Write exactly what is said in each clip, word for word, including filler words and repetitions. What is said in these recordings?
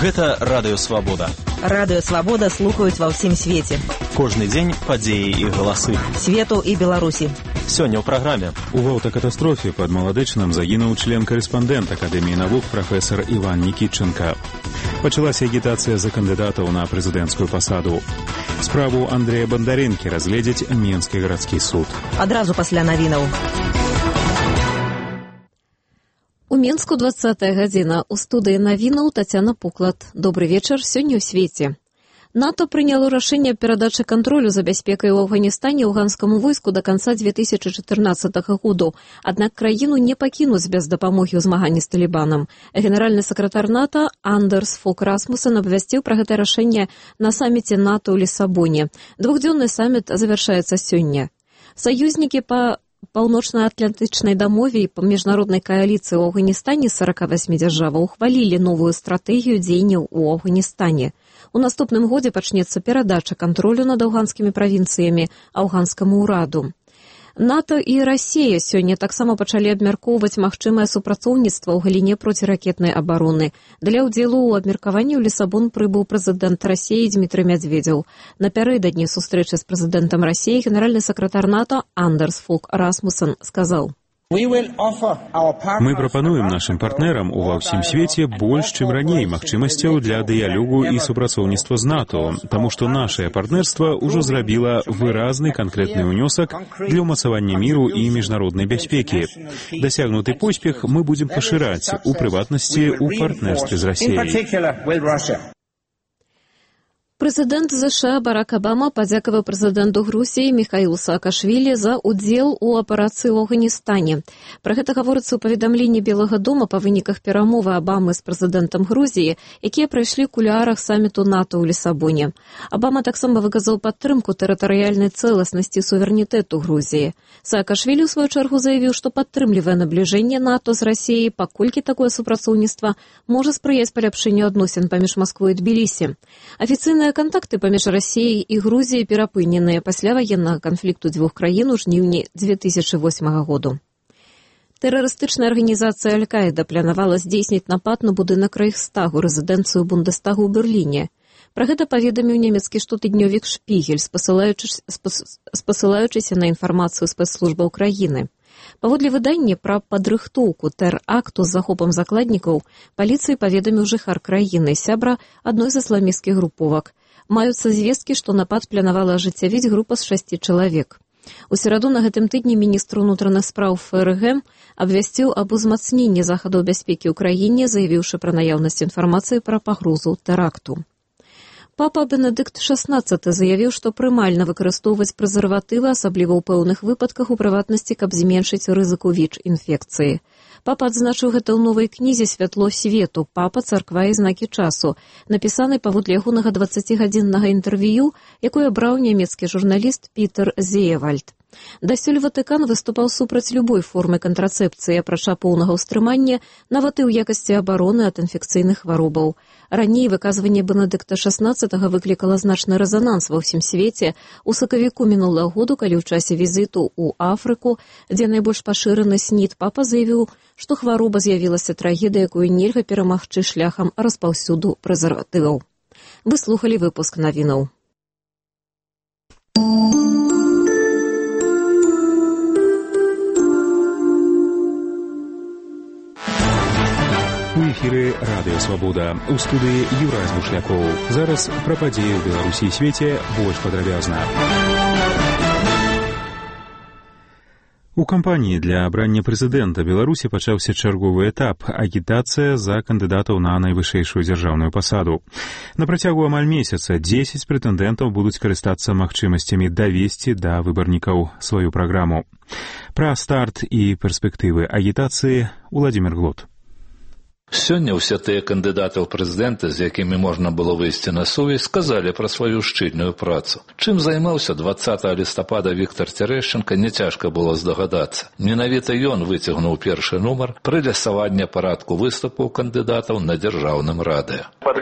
Гэта Радыё Свабода. Радыё Свабода слухаюць ва ўсім свеце. Кожны дзень падзеі і галасы. Свету і Беларусі. Сёння ў праграме. У аўтакатастрофе пад Маладычным загінуў член-карэспандэнт Акадэміі навук прафесар Іван Нікітченка. Пачалася агітацыя за кандыдатаў на прэзідэнцкую пасаду. Справу Андрэя Бандарэнкі разгледзіць Менскі гарадскі суд. Адразу пасля навінаў. У Менску двадцатая гадзіна. У студыі навінаў Тацяна Пуклад. Добры вечар, сёння ў свеце. НАТО прыняло рашэнне перадачы кантролю за бяспекай у Афганістане афганскаму войску да канца две тысячы чатырнаццатага году. Аднак краіну не пакінуць без дапамогі ў змаганні з Талібанам. Генеральны сакратар НАТО Андерс Фок Расмуссен абвясціў пра гэта рашэнне на саміце НАТО ў Лісабоне. Двухдзённы саміт завяршаецца сёння. Саюзнікі па паўночна-атлантычнай дамове і па міжнароднай кааліцыі ў Афганістане з сорок восемь дзяржаваў ухвалілі новую стратэгію дзеянняў у Афганістане. У наступным годзе пачнецца перадача кантролю над афганскімі правінцыямі афганскаму ўраду. НАТО і Расія сёння таксама пачалі абмяркоўваць магчымае супрацоўніцтва ў галіне проціракетнай абароны. Для ўдзелу ў абмеркаванні ў Лісабон прыбыў прэзідэнт Расіі Дмітрый Мядзведзеў. Напярэдадні сустрэчы з прэзідэнтам Расіі генеральны сакратар НАТО Андерс Фок Расмуссен сказаў: Мы прапануем нашым партнерам ува ўсім свеце больш, чым раней, магчымасцяў для дыялогу і супрацоўніцтва з НАТО, таму што нашае партнерства ўжо зрабіла выразны канкрэтны ўнёсак для ўмацавання міру і міжнароднай бяспекі. Дасягнуты поспех мы будзем пашыраць, у прыватнасці ў партнерстве з Расіяй. Прэзідэнт ЗША Барак Абама падзякаваў прэзідэнту Грузіі Міхаілу Саакашвілі за ўдзел у аперацыі ў Афганістане. Пра гэта гаворыцца ў паведамленні Белага дома па выніках перамовы Абамы з прэзідэнтам Грузіі, якія прайшлі ў кулуарах саміту НАТО ў Лісабоне. Абама таксама выказаў падтрымку тэрытарыяльнай цэласнасці і суверэнітэту Грузіі. Саакашвілі, у сваю чаргу, заявіў, што падтрымлівае набліжэнне НАТО з Расіяй, паколькі такое супрацоўніцтва можа спрыяць паляпшэнню адносін паміж Масквой і Тбілісі. Афіцыйныя кантакты паміж Расіяй і Грузіяй перапыненыя пасля ваеннага канфлікту дзвюх краін у жніўні две тысячы восьмага году. Тэрарыстычная арганізацыя Аль-Каіда планавала здзейсніць напад на будынак Рэйхстагу, рэзідэнцыю Бундестагу ў Берліне. Пра гэта паведаміў нямецкі штотыднёвік Шпігель, спасылаючыся на інфармацыю спецслужбаў краіны. Паводле выдання пра падрыхтоўку тэракту з захопам закладнікаў паліцыі паведаміў жыхар краіны, сябра адной з ісламісцкіх груповак. Маюцца звесткі, што напад планавала ажыццявіць група з шасці чалавек. У сераду на гэтым тыдні міністр унутраных спраў ФРГ абвясціў аб узмацненні захадаў бяспекі ў краіне, заявіўшы пра наяўнасць інфармацыі пра пагрозу тэракту. Папа Бенедыкт шаснаццаты заявіў, што прымальна выкарыстоўваць прэзерватывы, асабліва ў пэўных выпадках, у прыватнасці, каб зменшыць рызыку ВІЧ-інфекцыі. Папа адзначыў гэта ў новай кнізе «Святло свету. Папа, царква і знакі часу», напісанай паводле ягонага дваццацігадзіннага інтэрв'ю, якое браў нямецкі журналіст Пітер Зеевальд. Дасюль Ватыкан выступаў супраць любой формы кантрацэпцыі, апрача поўнага ўстрымання, нават і ў якасці абароны ад інфекцыйных хваробаў. Раней выказванне Бенедыкта шаснаццатага выклікала значны рэзананс ва ўсім свеце у сакавіку мінулага году, калі ў часе візіту ў Афрыку, дзе найбольш пашыраны СНІД, папа заявіў, што хвароба з'явілася трагедыя, якую нельга перамагчы шляхам распаўсюду прэзерватываў. Вы слухалі выпуск навінаў. У эфіры Радыё Свабода. У студыі Юрай Бушлякоў. Зараз пра падзеі ў Беларусі і свеце больш падрабязна. У кампаніі для абрання прэзідэнта Беларусі пачаўся чарговы этап – агітацыя за кандыдатаў на найвышэйшую дзяржаўную пасаду. На працягу амаль месяца дзесяць прэтэндэнтаў будуць карыстацца магчымасцямі давесці да выбарнікаў сваю праграму. Пра старт і перспектывы агітацыі Уладзімір Глот. Сёння ўсе тыя кандыдаты ў прэзідэнты, з якімі можна было выйсці на сувязь, сказалі пра сваю шчыльную працу. Чым займаўся дваццатага лістапада Віктор Цярэшченка, няцяжка было здагадацца. Менавіта ён выцягнуў першы нумар пры лісаванні парадку выступаў кандыдатаў на дзяржаўным радыё. Подготовка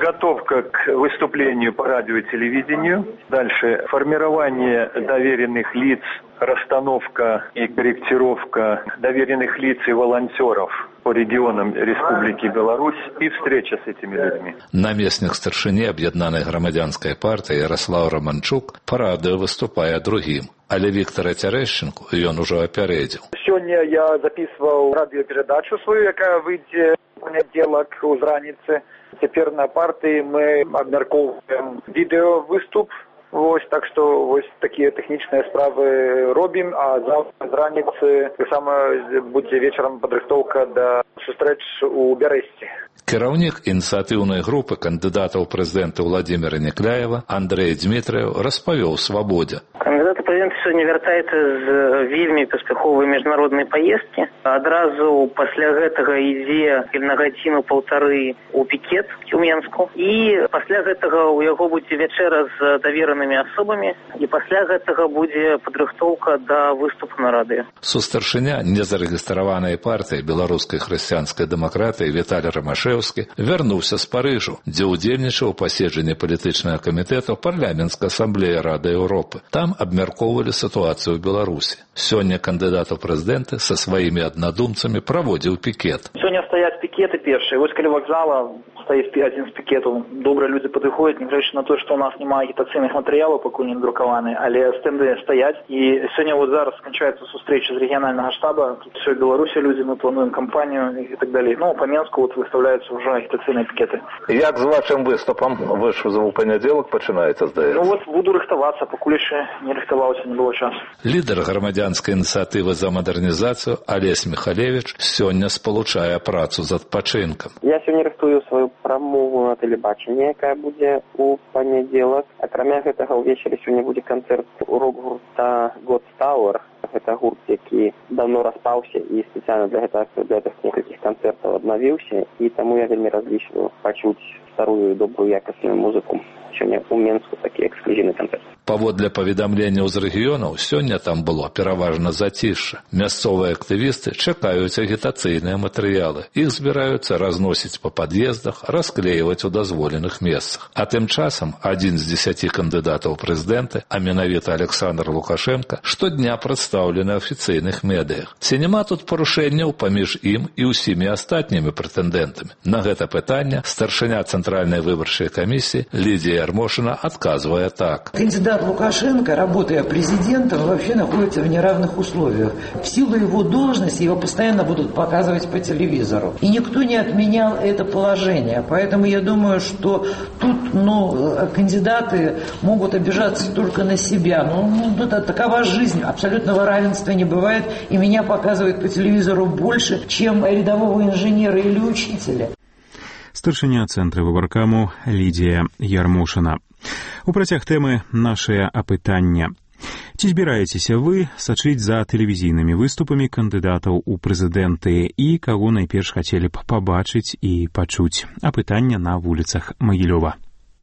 подготовка к выступлению по радио и телевидению. Дальше формирование доверенных лиц, расстановка и корректировка доверенных лиц и волонтеров по регионам Республики Беларусь и встреча с этими людьми. Наместник старшыні Об'єднаної громадянської партії Ярослав Романчук по радіо виступає другим. Але Віктора Терещенко ён ужо апярэдзіў. Сёння я записывал радиопередачу свою, яка выйдзе в понедельник у раніцы. Цяпер на партии мы абмяркоўваем відеовыступ. Вось, так что вось такие тэхнічныя справы робім, а завтра з раніцы таксама будзе вечарам падрыхтоўка да сустрэч у Бярэсці. Кіраўнік ініцыятыўнай групы кандыдатаў прэзідэнта Владимира Некляева Андрей Дмітраев распавёў Свабодзе. Кандидат у прэзідэнты сёння вяртаецца з вельмі паспяховай міжнароднай паездкі. Адразу пасля гэтага ідзе на гадзіну паўтары ў пікет у Менску. І пасля гэтага ў яго будзе вячэра з даверанымі асобамі. І пасля гэтага будзе падрыхтоўка да выступу на радыё. Сустаршыня незарэгістраванай партыі беларускай хрысціянскай дэмакратыі Віталій Рамашэўскі вярнуўся з Парыжу, дзе ўдзельнічаў у паседжанні палітычнага камітэта парламенцкай асамблеі Рады Еўропы. Там абмяркоўвалі сітуацыю ў Беларусі. Сёння кандыдат у прэзідэнты са сваімі аднадумцамі праводзіў пікет. Сёння стаяць пікеты першыя. Вось каля вакзала стаіць адзін з пікетаў. Добра людзі падыходзяць, нягледзячы на тое, што ў нас няма агітацыйных матэрыялаў, пакуль не надрукаваны, але стэнды стаяць. І сёння вот зараз сканчаецца сустрэча з рэгіянальнага штаба. Тут всё Беларусі людзі, мы плануем кампанію і так далей. Ну, па Менску вот выставляюцца ўжо агітацыйныя пікеты. Як з вашым выступам? Вы ж у панядзелак пачынаеце, здаецца? Ну вот буду рыхтавацца, пакуль яшчэ не рыхтаваўся, не было часу. Лідар грамадзянскай ініцыятывы за мадэрнізацыю Алесь Михалевич сёння спалучае працу з адпачынкам. Я сёння рыхтую сваю прамову на тэлебачанні, якая будзе у панядзелак. Акрамя гэтага ўвечары сёння будзе канцэрт рок-гурта God's Tower. Гэта гурт, які давно распаўся і спецыяльна для гэтага для гэтых некалькіх канцэртаў аднавіўся, і таму я вельмі разлічваю пачуць старую добрую якасную музыку. Сёння ў Менску такі эксклюзіўны канцэрт. Паводле паведамленняў з рэгіёнаў, сёння там было пераважна зацішша. Мясцовыя актывісты чакаюць агітацыйныя матэрыялы. Іх збіраюцца разносіць па пад'ездах, расклеіваць у дазволеных месцах. А тым часам адзін з дзесяці кандыдатаў прэзідэнта, а менавіта Александр Лукашенко, штодня прадстаўлены афіцыйных медыях. Ці няма тут парушэнняў паміж ім і ўсімі астатнімі прэтэндэнтамі? На гэта пытанне старшыня Цэнтральнай выбарчай камісіі Лідія Ярмошина отказывая так. Кандидат Лукашенко, работая президентом, вообще находится в неравных условиях. В силу его должности его постоянно будут показывать по телевизору. И никто не отменял это положение. Поэтому я думаю, что тут ну, кандидаты могут обижаться только на себя. Ну, это такова жизнь. Абсолютного равенства не бывает. И меня показывают по телевизору больше, чем рядового инженера или учителя. Старшыня цэнтра выбаркаму Лідія Ярмошина. У працяг тэмы нашае апытанне. Ці збіраецеся вы сачыць за тэлевізійнымі выступамі кандыдатаў у прэзідэнты і каго найперш хацелі б пабачыць і пачуць? Апытанне на вуліцах Магілёва.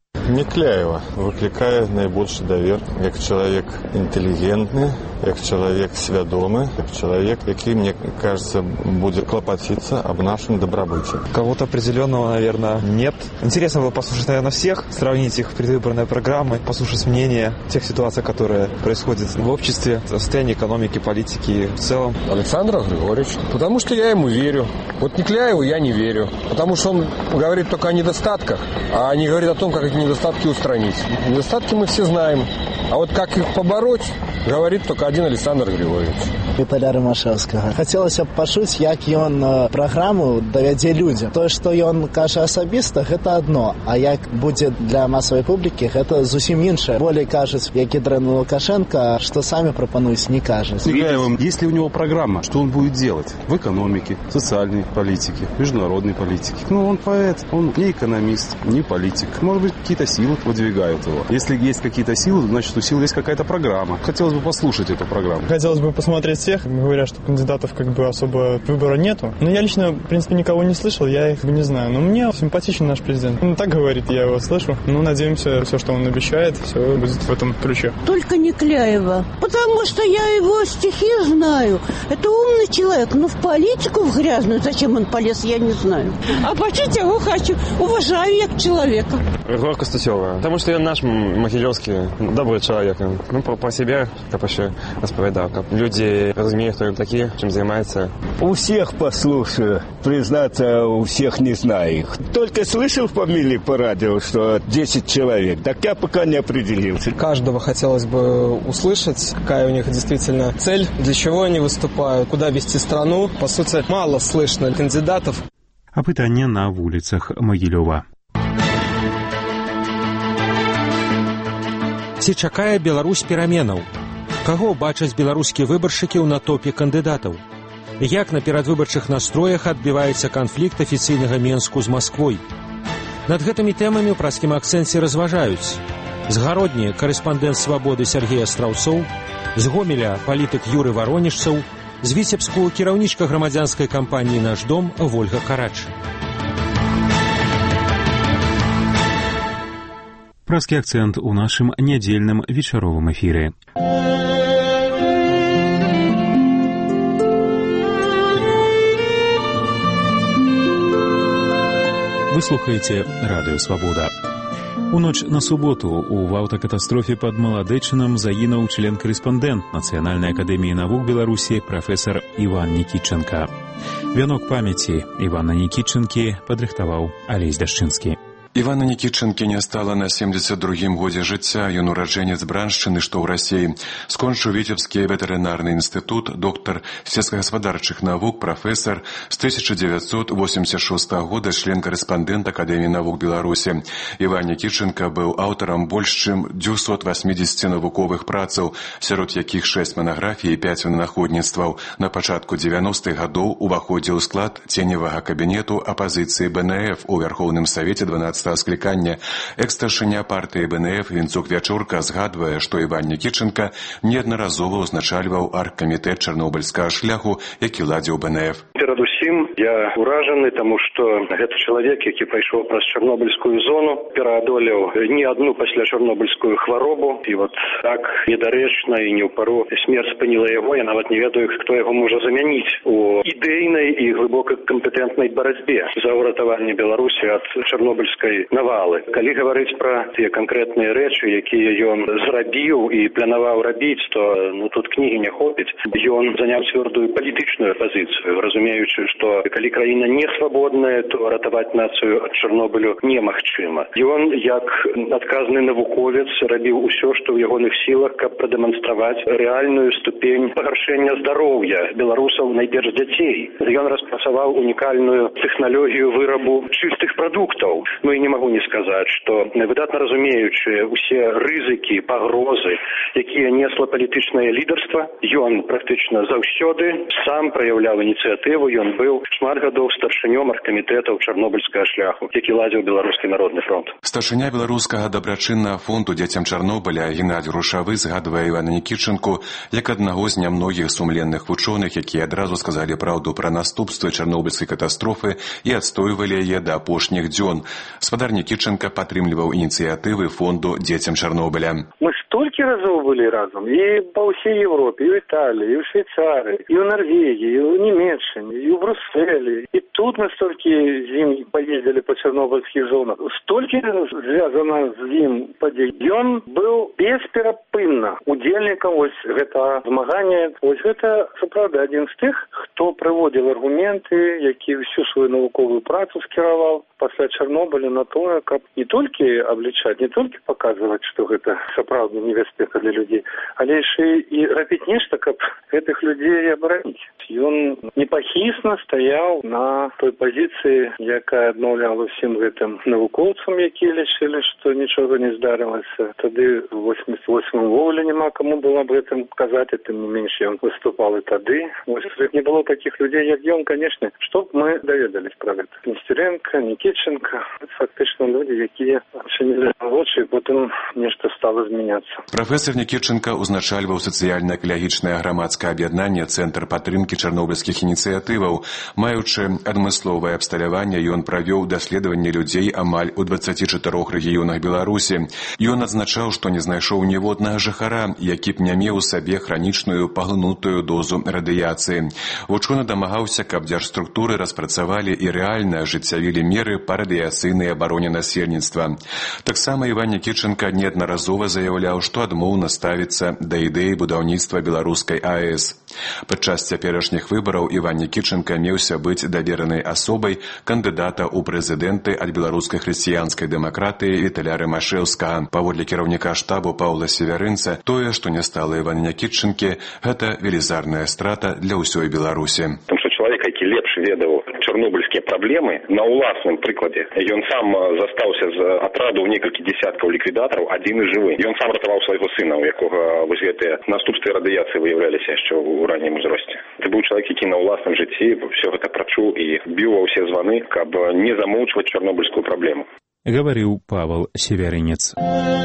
Некляева выклікае найбольшы давер як чалавек інтэлігентны, як чалавек свядомы, как человек, який, мне кажется, будет клопотиться об нашем добробыте. Кого-то определенного, наверное, нет. Интересно было послушать, наверное, всех, сравнить их предвыборные программы, послушать мнения тех ситуаций, которые происходят в обществе, состояние экономики, политики в целом. Александра Григорьевича, потому что я ему верю. Вот Некляеву я не верю, потому что он говорит только о недостатках, а не говорит о том, как эти недостатки устранить. Недостатки мы все знаем, а вот как их побороть, говорит только один Александр Григорьевич. Віталія Рамашэўскага. Хацелася б пачуць, як ён праграму давядзе людзям. Тое, што ён кажа асабіста, гэта адно, а як будзе для масавай публікі, гэта зусім іншае. Болей кажуць, які дрэнны Лукашенко, што самі прапануюць, не кажуць. Если у него программа, что он будет делать в экономике, социальной политике, международной политике? Ну, он поэт, он не экономист, не политик. Может быть, какие-то силы выдвигают его. Если есть какие-то силы, значит, у сил есть какая-то программа. Хотелось бы послушать эту программу. Хотелось бы посмотреть всех говорят, что кандидатов как бы особо выбора нету. Но я лично, в принципе, никого не слышал, я их не знаю. Но мне симпатичен наш президент. Он так говорит, я его слышу. Ну, надеемся, все, что он обещает, все будет в этом ключе. Только Некляева. Потому что я его стихи знаю. Это умный человек. Но в политику в грязную, зачем он полез, я не знаю. А бачить его хочу. Уважаю я как человека. Егор Костусёва. Потому что он наш могилевский добрый человек. Ну, по, по себе, как еще рассказал, как люди разумеют, кто такие, чем занимаются. У всех послушаю. Признаться, у всех не знаю их. Только слышал фамилии по радио, что десять человек. Так я пока не определился. Каждого хотелось бы услышать, какая у них действительно цель, для чего они выступают, куда вести страну. По сути, мало слышно кандидатов. Апытанне на вуліцах Магілёва. Ці чакае Беларусь пераменаў? Каго бачаць беларускія выбаршчыкі ў натопе кандыдатаў? Як на перадвыбарчых настроях адбіваецца канфлікт афіцыйнага Менску з Масквой? Над гэтымі тэмамі ў праскім акцэнце разважаюць. З Гародні карэспандэнт «Свабоды» Сергей Астраўцоў, з Гомеля палітык Юры Варонежцаў, з Віцебску кіраўнічка грамадзянскай кампаніі «Наш дом» Вольга Карач. Праскі акцэнт у нашым нядзельным вечаровым эфіры. Вы слухаеце радыё «Свабода». У ноч на суботу у аўтакатастрофе пад Маладэчынам загінуў член-карэспандэнт Нацыянальнай акадэміі навук Беларусі прафесар Іван Нікітчанка. Вянок памяці Івана Нікітчанкі падрыхтаваў Алесь Дашчынскі. Івана Нікітчанкі не стала на семдзесят другім годзе жыцця. Ён ураджэнец Браншчыны, што ў Расіі. Скончыў Віцебскі ветэрынарны інстытут, доктар сельскагаспадарчых навук, прафесар. З тысяча дзевяцьсот восемьдесят шостага года член-карэспандэнт Акадэміі навук Беларусі. Іван Нікітчанка быў аўтарам больш чым дзвюсот васьмідзесяці навуковых працаў, сярод якіх шэсць манаграфій і пяць вынаходніцтваў. На пачатку дзевяностых гадоў уваходзіў у склад ценевага кабінету апазіцыі бэ эн эф у Вярхоўным Савеце дванаццатага склікання. Экс-старшыня партыі бэ эн эф Вінцук Вячурка згадвае, што Іван Нікітчанка неаднаразова ўзначальваў аргкамітэт чарнобыльскага шляху, які ладзіў бэ эн эф. Перадусім, я ўражаны, таму што гэта чалавек, які пайшоў праз чарнобыльскую зону, пераадолеў не адну пасля чарнобыльскую хваробу, і вот так недарэчна і не ў пару смерць спыніла яго. Я нават не ведаю, хто яго можа замяніць у ідэйнай і глыбока кампетэнтнай барацьбе за ўратаванне Беларусі ад чарнобыльскай навалы. Калі гаварыць пра тыя канкрэтныя рэчы, якія ён зрабіў і планаваў рабіць, то ну тут кнігі не хопіць. Ён заняў цвёрдую палітычную пазіцыю, разумеючы, што калі краіна не свабодная, то ратаваць нацыю ад Чарнобылю немагчыма. Ён, як адказны навуковец, рабіў усё, што ў ягоных сілах, каб прадэманстраваць рэальную ступень пагаршэння здароўя беларусаў, найперш дзяцей. Ён распрацаваў унікальную тэхналогію вырабу чыстых прадуктаў. Ну і не магу не сказаць, што выдатна разумеючы усе рызыкі, пагрозы, якія несла палітычнае лідарства, ён практычна заўсёды сам праяўляў ініцыятыву. Ён быў шмат гадоў старшынём аргкамітэтаў чарнобыльскага шляху, які ладзіў Беларускі народны фронт. Старшыня беларускага дабрачыннага фонду дзецям Чарнобыля Геннадзь Грушавы згадвае Івана Нікітчанку як аднаго з нямногіх сумленных вучоных, якія адразу сказалі праўду пра наступствы чарнобыльскай катастрофы і адстойвалі яе да апошніх дзён. Спадар Нікітчанка падтрымліваў ініцыятывы фонду дзецям Чарнобыля. Мы столькі разоў былі разам і па ўсей Европе, і ў Італіі, і ў Швейцарыі, і ў Норвегіі, і ў Німеччыне, і ў Брюсселі. І тут мы столькі з ім паездзілі па чарнобыльскіх зонах. Столькі звязана з ім падзей. Ён быў бесперапынна удзельнікам вось гэтага змагання. Вось гэта, сапраўды, адзін з тых, хто прыводзіў аргументы, які всю сваю навуковую працу скіраваў пасля Чарнобыля на тое, каб не толькі аблічаць, не толькі паказваць, што гэта сапраўдна небяспека для людзей, але яшчэ і рабіць нешта, каб гэтых людзей абараніць. Ён непахісна стаяў на той пазіцыі, якая адмаўляла ўсім гэтым навукоўцам, якія лічылі, што нічога не здарылася. Тады у восемьдесят восьмым увогуле няма каму было аб гэтым казаць, і тым не менш ён выступал і тады. Вось не было такіх людзей, як ён, канешне, што б мы даведались пра гэта. Нестеренко, Нікітчанка, фактычна людзі, якія адчынілі вочы, потым нешта стала змяняцца. Прафесар Нікітчанка ўзначальваў сацыяльна-экалагічнае грамадскае грамадскае аб'яднанне «Цэнтр падтрымкі чарнобыльскіх ініцыятываў». Маючы адмысловае абсталяванне, ён правёў даследаванне людзей амаль у дваццаці чатырох рэгіёнах Беларусі. Ён адзначаў, што не знайшоў ніводнага жыхара, які б не меў у сабе хранічную паглынутую дозу радыяцыі. Вучоны дамагаўся, каб дзяржструктуры распрацавалі і рэальна ажыццявілі меры па радыяцыйнай абароне насельніцтва. Таксама Іван Никитченко неаднаразова заяўляў, што адмоўна ставіцца да ідэі будаўніцтва беларускай АЭС. Падчас цяперашніх выбараў Іван Никитченко меўся быць даверанай асобай кандыдата ў прэзідэнты ад беларускай хрысціянскай дэмакратыі Віталя Рымашэўскага. Паводле кіраўніка штабу Паўла Севярынца, тое, што не стала Івана Никитченкі, гэта велізарная страта для ўсёй Беларусі. Чалавек, які лепш ведаў чарнобыльскія праблемы, на ўласным прыкладзе. Ён сам застаўся з атраду некалькі десяткаў ліквідатараў, адзін і жывы. Ён сам ратаваў свайго сына, у якога вось гэтыя наступствы радыяцыі выяўляліся яшчэ ў раннім узросце. Це быў чалавек, які на ўласным жыцці ўсё гэта прачуў і біў ва ўсе званы, каб не замоўчваць чарнобыльскую праблему. Гаварыў Павел Севярынец.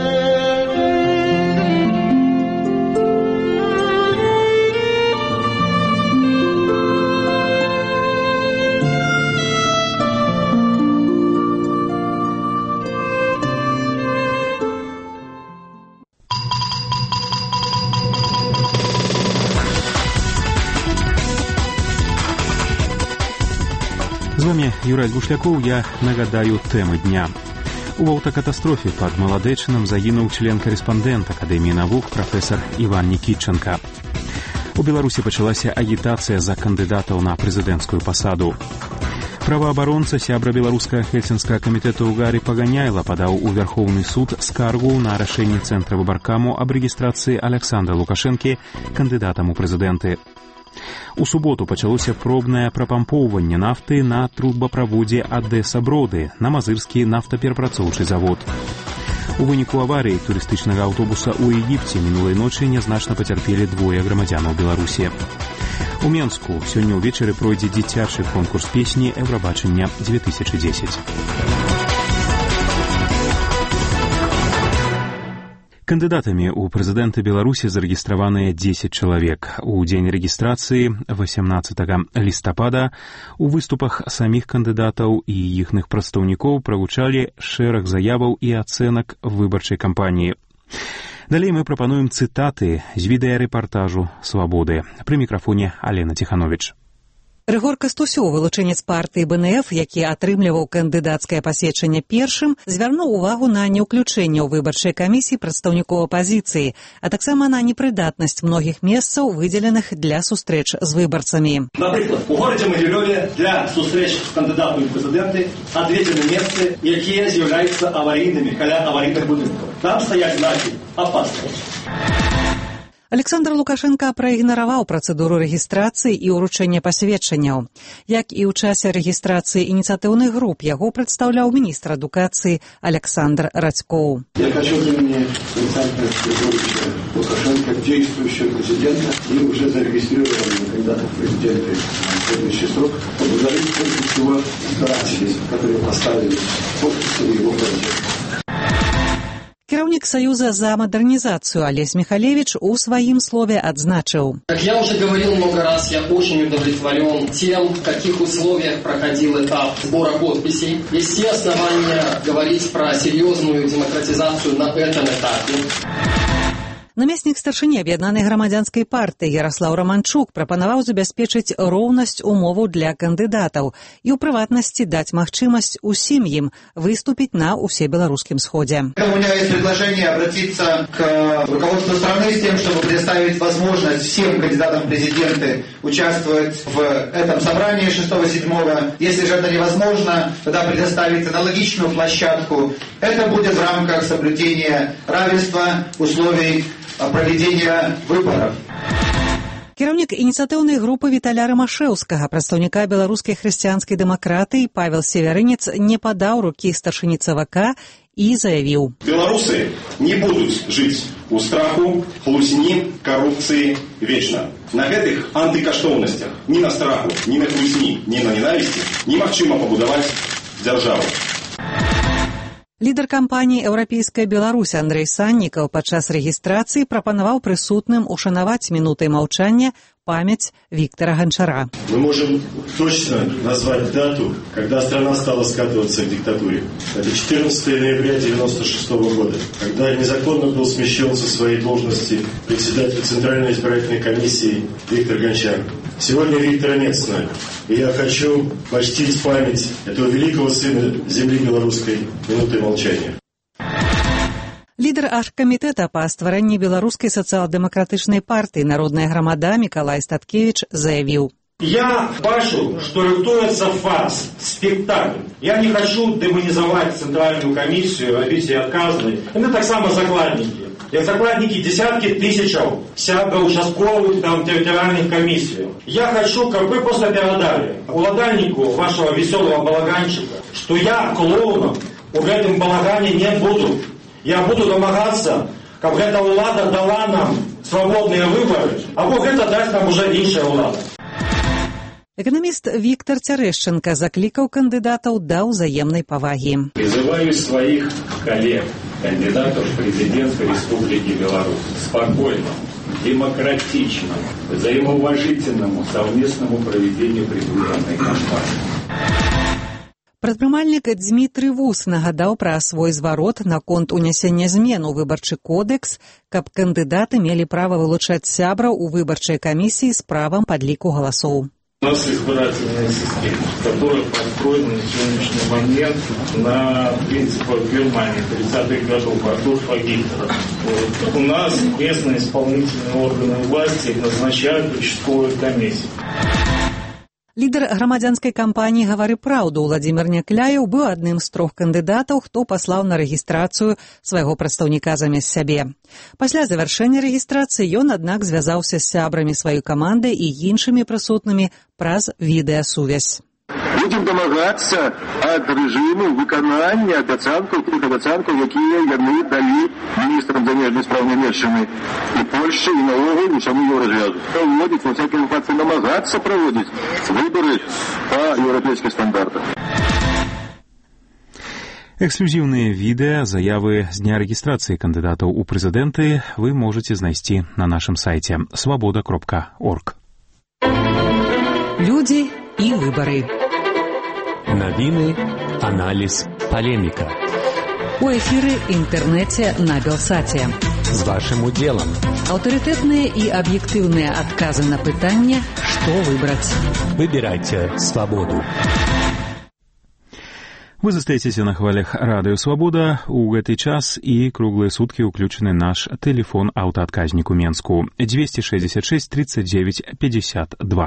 З вами Юрай Бушлякоў, я нагадаю тэмы дня. У аўтакатастрофе пад Маладэчынам загінуў член-карэспандэнт Акадэміі навук прафесар Іван Никитченко. У Беларусі пачалася агітацыя за кандыдатаў на прэзідэнцкую пасаду. Праваабаронца, сябра беларускага хельсінскага камітэта Гарі Паганяйла падаў у Вярхоўны суд скаргу на рашэнне Цэнтра выбаркаму аб рэгістрацыі Аляксандра Лукашэнкі кандыдатам у прэзідэнты. У суботу пачалося пробнае прапампоўванне нафты на трубаправодзе Адэса-Броды на мазырскі нафтаперапрацоўчы завод. У выніку аварыі турыстычнага аўтобуса ў Егіпце мінулай ночы нязначна пацярпелі двое грамадзянаў Беларусі. У Менску сёння ўвечары пройдзе дзіцячы конкурс песні «Еўрабачання две тысячи десять». Кандыдатамі ў прэзідэнты Беларусі зарэгістраваныя дзесяць чалавек. У дзень рэгістрацыі васямнаццатага лістапада у выступах саміх кандыдатаў і іхных прадстаўнікоў прагучалі шэраг заяваў і ацэнак выбарчай кампаніі. Далей мы прапануем цытаты з відэарэпартажу «Свабоды». Пры мікрафоне Алена Ціхановіч. Рыгор Кастусёў, вылучэнец партыі Бэ Эн Эф, які атрымліваў кандыдацкае пасведчанне першым, звярнуў увагу на неўключэнне ў выбарчай камісіі прадстаўнікоў апазіцыі, а таксама на непрыдатнасць многіх месцаў, выдзеленых для сустрэч з выбарцамі. Напрыклад, у горадзе Магілёве для сустрэч з кандыдатамі ў прэзідэнты адведзены месцы, якія з'яўляюцца аварыйнымі каля аварыйных будынкаў. Там стаяць знакі «Апаснасць». Александр Лукашенко праігнараваў працэдуру рэгістрацыі і ўручэння пасведчанняў. Як і ў часе рэгістрацыі ініцыятыўных груп, яго прадстаўляў міністр адукацыі Александр Радзькоў. Я хочу от имени Александра Григорьевича Лукашенко, действующего президента и уже зарегистрированного кандидата в президенты на следующий срок, поблагодарить прежде всего избирателей, которые поставили подписи в его пользу. Кіраўнік Саюза за модернизацию Олесь Михалевич у своим слове отзначил. Как я уже говорил много раз, я очень удовлетворен тем, в каких условиях проходил этап сбора подписей. Есть все основания говорить про серьезную демократизацию на этом этапе. Намеснік старшыні аб'яднанай грамадзянскай партыі Ярослаў Романчук прапанаваў забяспечыць роўнасць умоваў для кандыдатаў і ў прыватнасці даць магчымасць усім ім выступіць на усебеларускім сходе. У меня есть предложение обратиться к руководству страны с тем, чтобы предоставить возможность всем кандидатам в президенты участвовать в этом собрании шестого-седьмого. Если же это невозможно, тогда предоставить аналогичную площадку. Это будет в рамках соблюдения равенства условий проведения выборов. Кіраўнік ініцыятыўнай групы Віталя Рымашэўскага, прадстаўніка беларускай хрысціянскай дэмакратыі Павел Севярынец не падаў рукі старшыні ЦВК і заявіў. Беларусы не будуць жыць у страху, хлусні, карупцыі вечна. На гэтых антыкаштоўнасцях ні на страху, ні на хлусні, ні на ненавісці немагчыма пабудаваць дзяржаву. Лідар кампаніі «Еўрапейская Беларусь» Андрэй Саннікаў падчас рэгістрацыі прапанаваў прысутным ушанаваць мінутай маўчання память Виктора Гончара. Мы можем точно назвать дату, когда страна стала скатываться к диктатуре. Это четырнадцатое ноября девяносто шестого года, когда незаконно был смещен со своей должности председатель Центральной избирательной комиссии Виктор Гончар. Сегодня Виктора нет с нами. И я хочу почтить память этого великого сына земли белорусской минутой молчания. Лідар аргкамітэта па стварэнні беларускай сацыял-дэмакратычнай партыі «Народная грамада» Мікалай Статкевіч заявіў: Я бачу, что рыхтуецца фарс, спектакль. Я не хочу демонизовать Центральную комиссию, робить ее отказной. Мы так само закладники. Як закладники десятки тысяч сябраў участковых там территориальных комиссий. Я хочу, как вы просто передали уладальнику вашего веселого балаганчика, что я клоуном в этом балагане не буду. Я буду домагаться, как эта улада дала нам свободные выборы, а Бог это даст нам уже іншая улада. Экономист Виктор Терещенко закликал кандидатов до взаимной поваги. Призываю своих коллег, кандидатов в президенты Республики Беларусь, спокойно, демократично, взаимоуважительному совместному проведению предвыборной кампании. Прадпрымальнік Дмітрый Вус нагадаў пра свой зварот наконт унясення змен у выбарчы кодекс, каб кандыдаты мелі права вылучаць сябраў у выбарчай камісіі з правам падліку галасоў. У нас избирательная система, которая построена на сегодняшний момент на принципах Германии тридцатых годов Адольфа Гитлера. Вот. У нас местные исполнительные органы власти назначают участковые комиссии. Лідар грамадзянскай кампаніі «Гавары праўду» Владзімір Някляеў быў адным з трох кандыдатаў, хто паслаў на рэгістрацыю свайго прадстаўніка замест сябе. Пасля завяршэння рэгістрацыі ён, аднак, звязаўся з сябрамі сваёй каманды і іншымі прысутнымі праз відэасувязь. Будем домагаться ад рэжыму выканання абяцанкаў, тых абяцанкаў, якія яны далі міністрам замежнай спраў Нямецчыны і Польшчы, і наогул усяму Еўразвязу. Праводзіць, во всякім выпадку, намагацца праводзіць выборы па еўрапейскіх стандартах. Эксклюзивные видео, заявы с дня регистрации кандидатов у президенты вы можете знайсці на нашем сайте свобода кропка орг. Люди и выборы. Новины, анализ, полемика. У эфире интернете на Белсате. С вашим уделом. Авторитетные и объективные отказы на пытание, что выбрать. Выбирайте свободу. Вы застаетесь на хвалях Радио Свобода. У гэты час и круглые сутки уключены наш телефон аўтаадказніку Менску двести шестьдесят шесть тридцать девять пятьдесят два.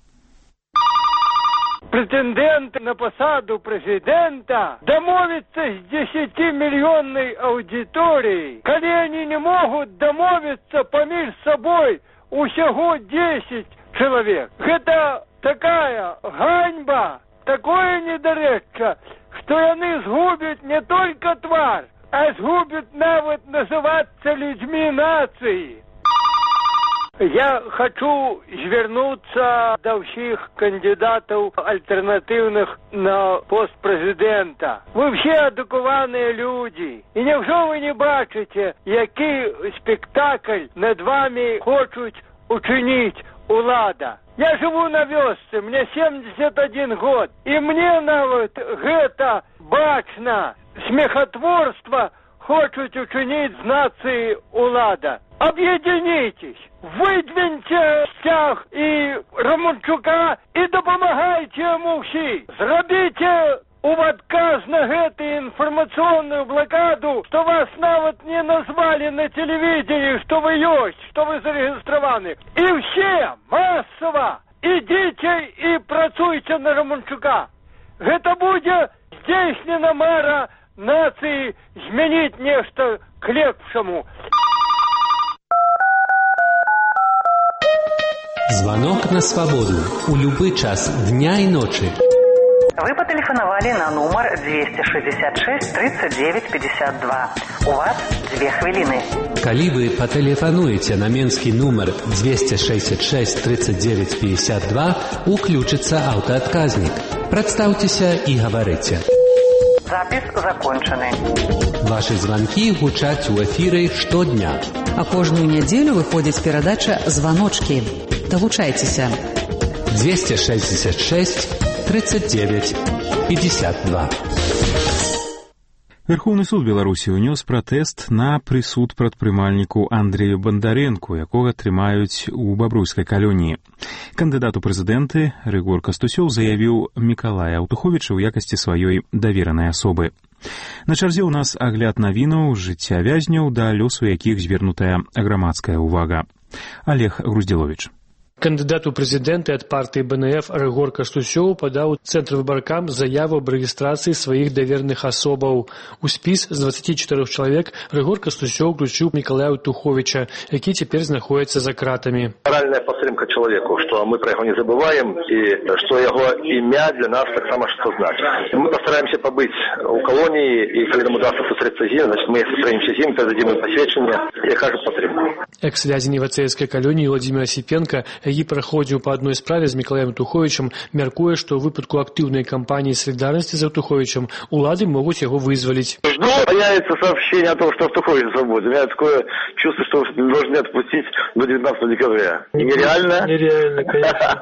Претенденты на посаду президента домовятся с десятимиллионной аудиторией, коли они не могут домовиться поміж собой усяго десять человек. Это такая ганьба, такое недоречча, что они сгубят не только тварь, а сгубят нават называться людьми нации. Я хочу звернуться до всех кандидатов альтернативных на пост президента. Вы все адукованные люди. И невже вы не бачите, який спектакль над вами хочуть учинить улада? Я живу на вёсцы, мне семьдесят один год. И мне нават гэта бачна. Смехотворство хочуть учинить з нации улада. Объединитесь, выдвиньте Стяг и Романчука и допомагайте ему всі. Зробите у отказ на гэту информационную блокаду, что вас нават не назвали на телевидении, что вы есть, что вы зарегистрированы. И все массово идите и працуйте на Романчука. Это будет здійснена мара нации змінить нечто к лепшему. Звонок на свободу. У любой час дня и ночи. Вы потелефоновали на номер двести шестьдесят шесть тридцать девять пятьдесят два. У вас две хвилины. Калі вы патэлефануеце на менскі нумар двести шестьдесят шесть тридцать девять пятьдесят два, уключится аўтаадказнік. Прадстаўцеся і гаварыце. Запись закончены. Ваши звонки гучаць у эфиры штодня. А кожную неделю выходит передача «Звоночки». Далучайцеся. двести шестьдесят шесть тридцать девять пятьдесят два. Верховны суд Беларусі ўнёс пратэст на прысуд прадпрымальніку Андрэю Бандарэнку, якога трымаюць у бабруйскай калоніі. Кандыдат у прэзідэнты Рыгор Кастусёў заявіў Мікалая Аўтуховіча ў якасці сваёй даверанай асобы. На чарзе ў нас агляд навінаў жыцця вязняў, да лёсу якіх звярнутая грамадская ўвага. Олег Груздзіловіч. Кандыдат у прэзідэнты ад партыі Бэ Эн Эф Рыгор Кастусёў падаў цэнтр выбаркам заяву аб рэгістрацыі сваіх давераных асобаў. У спіс з дваццаці чатырох чалавек Рыгор Кастусёў включыў Мікалая Аўтуховіча, які цяпер знаходзіцца за кратамі. Моральная падтрымка чалавеку, што мы пра яго не забываем і што яго імя для нас таксама што значыць. Мы пастараемся пабыць у калоніі і калі нам удасца сустрэцца з ім, значит мы сустрэемся з ім, дадзім ім пасведчанне і акажам падтрымку. Экс-вязень Івацэйскай калоніі Владзімір Асіпенка, які праходзіў па адной справе з Мікалаем Аўтуховічам, мяркуе, што ў выпадку актыўнай кампаніі салідарнасці з Аўтуховічам улады могуць яго вызваліць. Жду, появится сообщение о том, что Аўтухович свободен. У меня такое чувство, что должны отпустить до девятнадцатого декабря. Нереально? Нереально, конечно.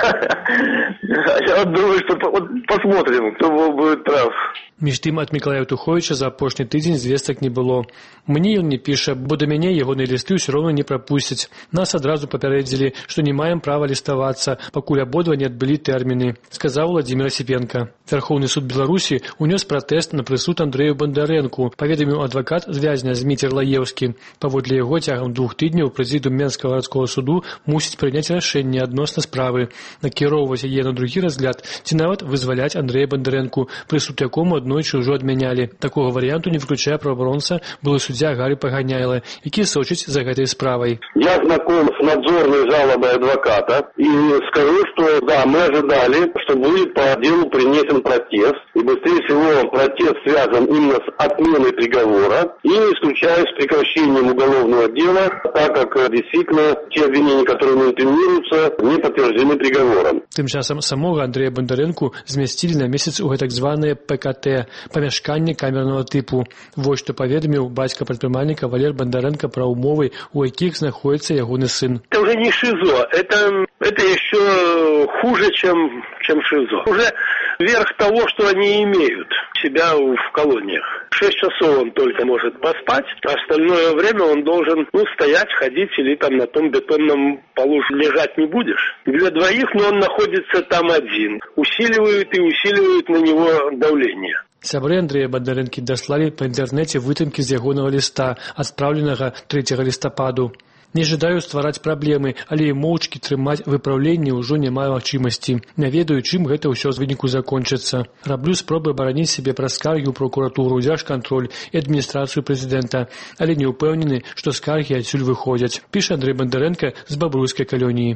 Я думаю, что посмотрим, кто будет прав. Між тым, ад Мікалая Аўтуховіча за апошні тыдзень звестак не было. Мне ён не піша, бо да мяне ягоныя лісты ўсё роўна не прапусцяць. Нас адразу папярэдзілі, што не маем права ліставацца, пакуль абодва не адбылі тэрміны, сказаў Владзімір Асіпенка. Верховны суд Беларусі унёс пратэст на прысуд Андрэю Бандарэнку, паведаміў адвакат вязня Зміцер Лаеўскі. Паводле яго цягам двух тыдняў прэзідыум Менскага гарадскога суду мусіць прыняць рашэнне адносна справы, накіроўваць яе на другі разгляд ці нават вызваляць Андрэя Бандарэнку, прысуд якому аднойчы ўжо адмянялі. Такога варыянту не выключае праваабаронца былы суддзя Гарый Паганяйла, які сочыць за гэтай справай. Я знаком с надзорной жалобой адвоката и скажу, что да, мы ожидали, что будет по делу принесен протест, и быстрее всего протест связан именно с отменой приговора и не исключаю с прекращением уголовного дела, так как действительно те обвинения, которые не инкриминируются, не подтверждены приговором. Тым часам самога Андрэя Бандарэнку змясцілі на месяц у гэтак званае Пэ Ка Тэ, памяшканне камернага тыпу. Вось што паведаміў бацька прадпрымальніка Валер Бандарэнка пра умовы, у якіх знаходіцца ягоны сын. Это уже не ШИЗО, это, это еще хуже, чем, чем ШИЗО. Уже верх того, что они имеют себя в колониях. Шесть часов он только может поспать, а остальное время он должен ну, стоять, ходить или там на том бетонном полу лежать не будешь. Для двоих, но он находится там один. Усиливают и усиливают на него давление. Сябры Андрэя Бандарэнкі даслалі па інтэрнэце вытымкі з ягонага ліста, адпраўленага трэцяга лістападу. Не жадаю ствараць праблемы, але і моўчкі трымаць выпраўленне ўжо не маю магчымасці. Не ведаю, чым гэта ўсё з выніку закончыцца. Раблю спробы абараніць сябе праз скаргі ў прокуратуру, дзяржкантроль і адміністрацыю прэзідэнта, але не ўпэўнены, што скаргі адсюль выходзяць, піша Андрэй Бандарэнка з бабруйскай калоніі.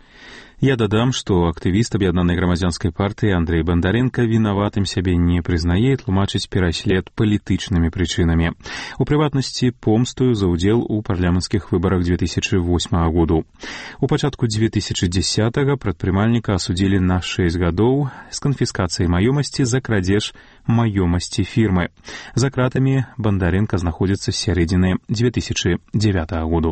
Я дадам, што актывіст аб'яднанай грамадзянскай партыі Андрэй Бандарэнка вінаватым сябе не прызнае і тлумачыць пераслед палітычнымі прычынамі. У прыватнасці, помстою за ўдзел у парламенцкіх выбарах две тысячи восьмага году. У пачатку две тысячи дзесятага прадпрымальніка асудзілі на шэсць гадоў з канфіскацыяй маёмасці за крадзеж маёмасці фірмы. За кратамі Бандарэнка знаходзіцца з сярэдзіны две тысячи дзевятага году.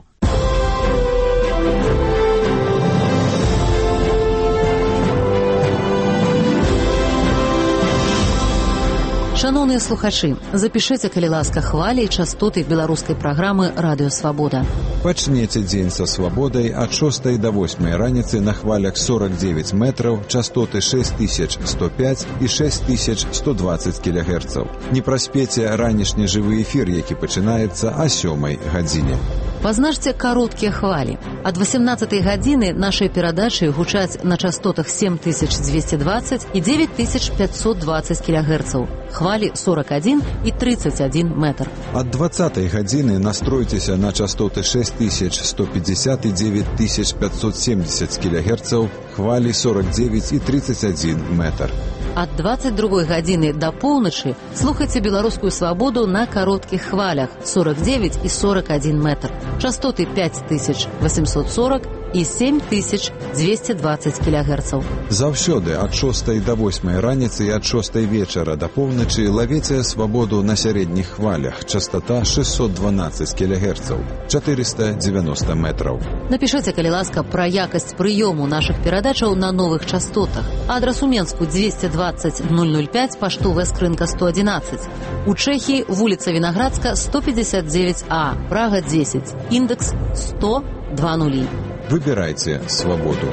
Шановныя слухачы, запішыце, калі ласка, хвалі і частоты беларускай праграмы «Радыё Свабода». Пачнеце дзень са свабодай ад шостай да восьмай раніцы на хвалях сорок девять метраў, частоты шесть тысяч сто пять і шесть тысяч сто двадцать кілогерцаў. Не праспеце ранішні жывы эфір, які пачынаецца о сёмай гадзіне. Пазначце кароткія хвалі. Ад восемнадцатай гадзіны нашай перадачы гучаць на частотах семь тысяч двести двадцать і девять тысяч пятьсот двадцать кілогерцаў. Хвалі сорок один і тридцать один метр. Ад двадцатай гадзіны настройцеся на частоты шесть тысяч сто пятьдесят і девять тысяч пятьсот семьдесят кілогерцаў, хвалі сорок девять і тридцать один метр. Ад двадцать другой гадзіны да поўначы слухайце беларускую свабоду на кароткіх хвалях сорок девять і сорок один метр. Частоты пять тысяч восемьсот сорок і сем тысяч дзвесце дваццаць кілагерцаў. Заўсёды ад шостай да восьмай раніцы і ад шостай вечара да поўначы лавіце свабоду на сярэдніх хвалях. Частота шестьсот дванадцать кілагерцаў, четыреста девяносто метраў. Напішыце, калі ласка, пра якасць прыёму нашых перадачаў на новых частотах. Адрас у Менску двести двадцать ноль ноль пять, паштовая скрынка сто одиннадцать. У Чэхіі вуліца Вінаградска сто пятьдесят девять А, Прага десять, індекс сто два нулі. Выбирайте свободу.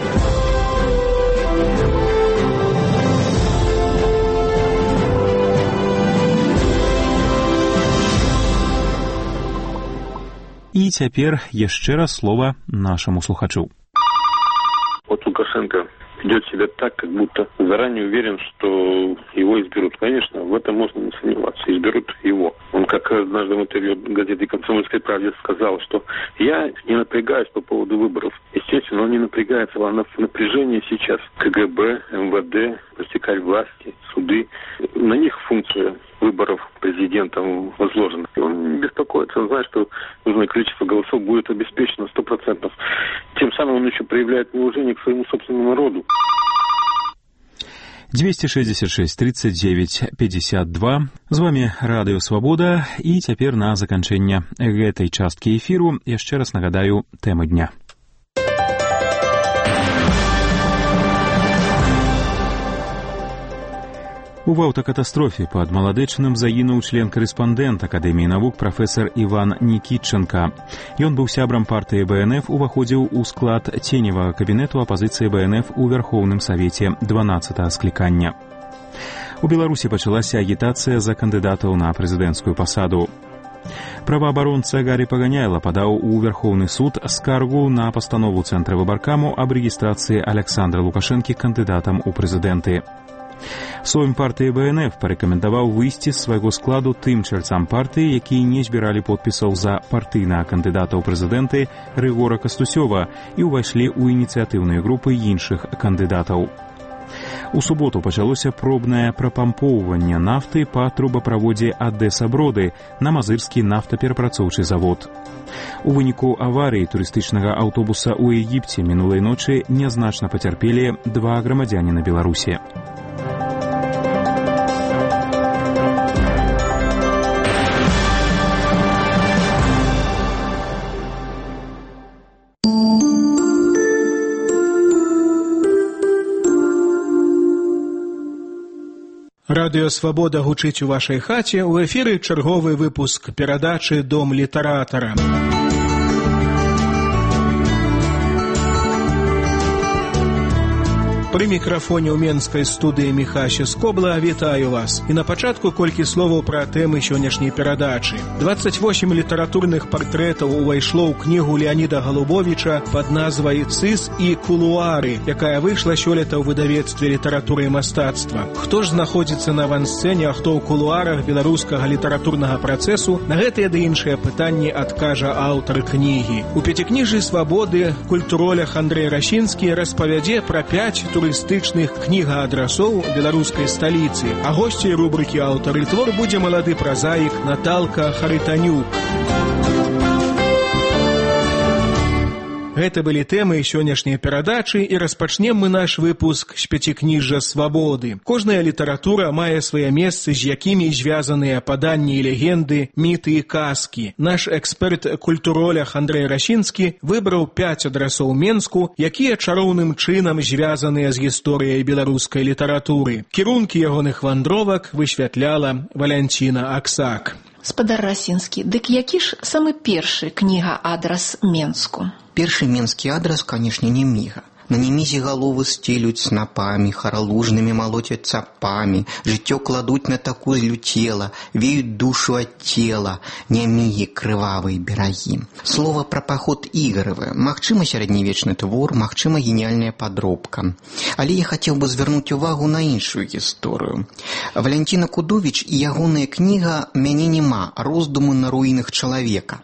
І цяпер яшчэ раз слова нашаму слухачу. Вот Лукашенко ведет себя так, как будто заранее уверен, что его изберут. Конечно, в этом можно не сомневаться. Изберут его. Он, как однажды в интервью газеты «Комсомольской правде» сказал, что я не напрягаюсь по поводу выборов. Естественно, он не напрягается, а напряжение сейчас КГБ, МВД, вертикаль власти, суды. На них функция выборов президента возложена. Он не беспокоится, он знает, что нужное количество голосов будет обеспечено сто процентов. Тем самым он еще проявляет неуважение к своему собственному народу. двести шестьдесят шесть тридцать девять пятьдесят два. З вами Радыё Свабода. І цяпер на заканчэнне гэтай часткі эфіру яшчэ раз нагадаю тэмы дня. У аўтакатастрофе пад Маладэчыным загінуў член-карэспандэнт Акадэміі навук прафесар Іван Нікітчанка. Ён быў сябрам партыі Бэ Эн Эф, уваходзіў у склад ценевага кабінету апазіцыі Бэ Эн Эф у Вярхоўным Савеце дванаццатага склікання. У Беларусі пачалася агітацыя за кандыдатаў на прэзідэнцкую пасаду. Праваабаронца Гарі Паганяйла падаў у Вярхоўны суд скаргу на пастанову Цэнтра выбаркаму аб рэгістрацыі Аляксандра Лукашэнкі кандыдатам у прэзідэнты. Сойм партыі Бэ Эн Эф парэкамендаваў выйсці з свайго складу тым чальцам партыі, якія не збіралі подпісаў за партыйнага кандыдата ў прэзідэнты Рыгора Кастусёва і ўвайшлі ў ініцыятыўныя групы іншых кандыдатаў. У суботу пачалося пробнае прапампоўванне нафты па трубаправодзе Адэса-Броды на Мазырскі нафтаперапрацоўчы завод. У выніку аварыі турыстычнага аўтобуса ў Егіпце мінулай ночы нязначна пацярпелі два грамадзяніна Беларусі. Радыё Свабода гучыць у вашай хаце. У эфіры чарговы выпуск перадачы «Дом літаратара». Пры мікрафоне ў менскай студыі Міхася Скобла вітаю вас. І на пачатку колькі словаў пра тэмы сённяшняй перадачы. дваццаць восем літаратурных партрэтаў увайшло ў кнігу Леаніда Галубовіча пад назвай «Цыс і кулуары», якая выйшла сёлета ў выдавецтве літаратуры і мастацтва. Хто ж знаходзіцца на авансцэне, а хто ў кулуарах беларускага літаратурнага працэсу, на гэтыя ды іншыя пытанні адкажа аўтар кнігі. У пяцікніжжы «Свабоды» культуролях Андрэй Расінскі распавядзе пра пяць турыстычных кніга-адрасоў беларускай сталіцы, а госцей рубрыкі «Аўтары твор» будзе малады празаік Наталка Харытанюк. Гэта былі тэмы сённяшняй перадачы, і распачнем мы наш выпуск з пяцікніжжа «Свабоды». Кожная літаратура мае свае месцы, з якімі звязаныя паданні і легенды, міты і казкі. Наш эксперт-культуролях Андрэй Расінскі выбраў пяць адрасоў Менску, якія чароўным чынам звязаныя з гісторыяй беларускай літаратуры. Кірункі ягоных вандровак высвятляла Валянціна Аксак. Спадар Расінскі, дык які ж самы першы кніга-адрас Менску? Першы менскі адрас, канешне, не міга. На немізе галовы стелюць снапамі, харалужнымі молотяць цапамі, жыццё кладуць на таку злюцела, веюць душу ад цела, нямігі крывавыя берагі. Слова пра паход Ігаравы, магчыма сярэднявечны твор, магчыма геніяльная падробка. Але я хацеў бы звярнуць увагу на іншую гісторыю. Валянціна Кудовіч і ягоная кніга «Мяне нема. Роздумы на руінах чалавека».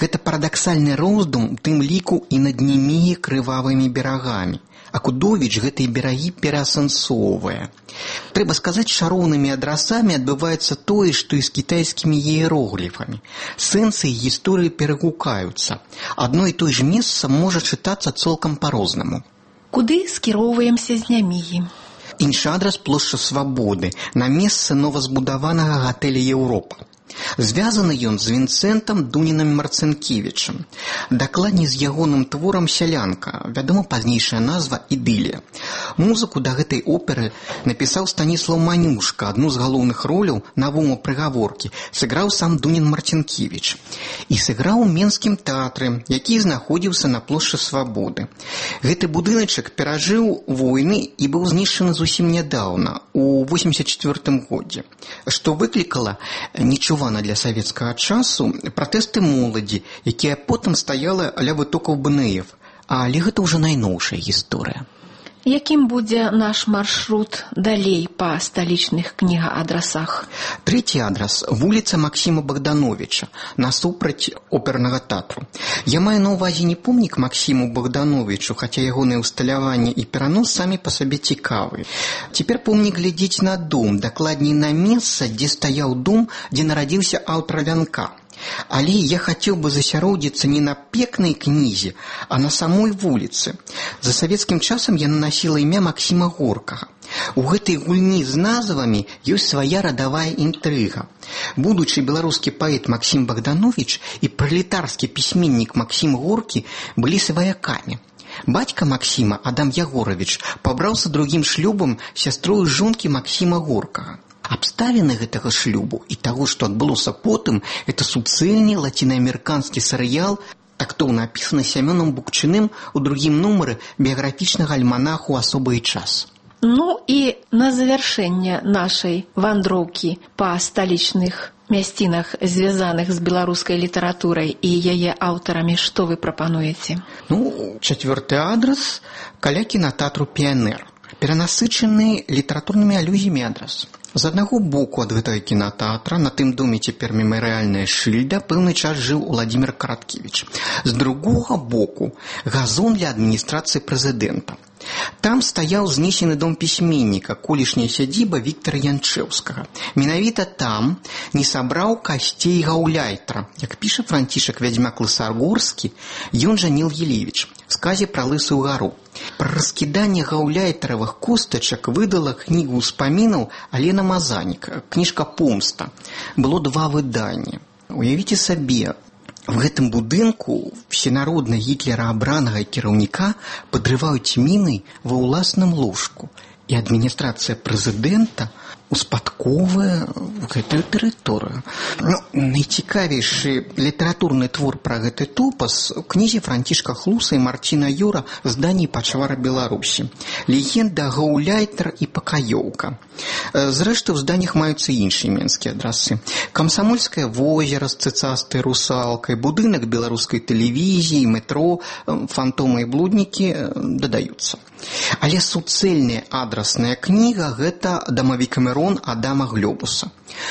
Гэта парадаксальны роздум, у тым ліку і над немі крывавымі берагамі. А Кудовіч гэтыя берагі пераасэнсоўвае. Трэба сказаць, шароўнымі адрасамі адбываецца тое, што і з кітайскімі іерогліфамі. Сэнсы і гісторыі перагукаюцца. Адно і той ж месца можа чытацца цалкам па-рознаму. Куды скіроўваемся з Нямігі? Іншы адрас – плошча Свабоды, на месцы новазбудаванага гатэля «Еўропа». Звязаны ён з Вінцэнтам Дунінам Марцынкевічам. Дакладней з ягоным творам «Сялянка», вядома пазнейшая назва «Ідылія». Музыку да гэтай оперы напісаў Станіслаў Манюшка, адну з галоўных роляў «Навому прыгаворкі» сыграў сам Дунін Марцынкевіч. І сыграў у Менскім тэатры, які знаходзіўся на плошчы Свабоды. Гэты будыначак перажыў войны і быў знішчаны зусім нядаўна, у восемьдесят четвёртым годзе, што выклікала нечувана для савецкага часу пратэсты моладзі, якія потым стаяла ля вытокаў бэ эн эф. Але гэта ўжо найноўшая гісторыя. Якім будзе наш маршрут далей па сталічных кнігаадрасах? Трэці адрас – вуліца Максіма Богдановича, насупраць опернага тэатру. Я маю на ўвазе не помнік Максіму Богдановичу, хаця ягоныя ўсталяванне і перанос самі па сабе цікавы. Цяпер помнік глядзіць на дом, дакладней на месца, дзе стаяў дом, дзе нарадзіўся аўтар вянка. Але я хацеў бы засяродзіцца не на пекнай кнізе, а на самой вуліцы. За савецкім часам яна насіла імя Максіма Горкага. У гэтай гульні з назвамі ёсць свая радавая інтрыга. Будучы беларускі паэт Максім Богданович і пралетарскі пісьменнік Максім Горкі былі сваякамі. Бацька Максіма, Адам Ягорович, пабраўся другім шлюбам сястрою жонкі Максіма Горкага. Абставіны гэтага шлюбу і таго, што адбылося потым, это суцэльны лацінаамерыканскі серыял, тактоўна апісаны Сямёнам Букчыным у другім нумары біяграфічнага альманаху «Асоба і час». Ну і на завяршэнне нашай вандроўкі па сталічных мясцінах, звязаных з беларускай літаратурай і яе аўтарамі, што вы прапануеце? Ну, чацвёрты адрас – каля кінатэатру «Піянер». Перанасычаны літаратурнымі алюзіямі адрас. З аднаго боку ад гэтага кінатэатра на тым доме цяпер мемарыяльная шыльда пэўны час жыў Уладзімір Караткевіч. З другога боку газон для адміністрацыі прэзідэнта. Там стаяў знесены дом пісьменніка, колішняя сядзіба Віктара Янчэўскага. Менавіта там не сабраў касцей гаўляйтара, як піша Францішак Вядзьмак-Лысагорскі, ён жа Ніл Елевіч, в сказе пра Лысую гару. Пра раскіданне гаўляйтаравых костачак выдала кнігу ўспамінаў Алена Мазанік, кніжка «Помста». Было два выдання. Уявіце сабе, в гэтым будынку всенародна гітлераабранага кіраўніка падрываюць мінай ва ўласным ложку, і адміністрацыя прэзідэнта успадковая гэтую тэрыторыю. Ну, найцікавейшы літаратурны твор пра гэты топас у кнізе Францішка Хлуса і Марціна Юра «Зданні пачвара Беларусі. Легенда, гаўляйтар і пакаёўка». Зрэшты, у зданнях маюцца іншыя менскія адрасы. Камсамольскае возера з цыцастай русалкай, будынак беларускай тэлевізіі, метро, фантомы і блуднікі дадаюцца. Але суцэльная адрасная кніга – гэта «Дамавікамерон» Адама Глёбуса.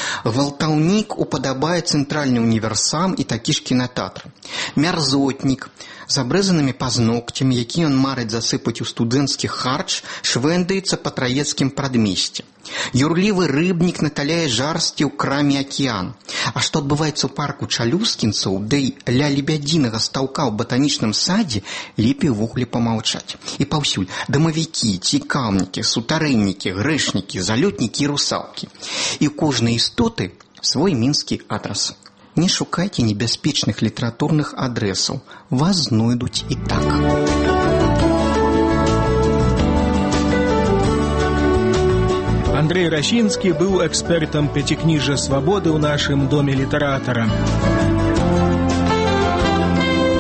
Гвалтаўнік упадабае цэнтральны універсам і такі ж кінатэатр. Мярзотнік з абрэзанымі пазногцямі, які ён марыць засыпаць у студэнцкі харч, швэндаецца па траецкім прадмесці. Юрлівы рыбнік наталяе жарсці ў краме «Акіян». А што адбываецца ў парку чалюскінцаў, ды ля лебядзінага стаўка ў батанічным садзе, лепей увогуле памаўчаць. І паўсюль дамавікі, цікаўнікі, сутарэннікі, грэшнікі, залётнікі і русалкі. І ў кожнай істоты свой мінскі адрас. Не шукайце небяспечных літаратурных адрэсаў. Вас знойдуць і так. Андрей Расінскі быў экспертам пяцікніжжа «Свабоды» ў нашым доме літаратара.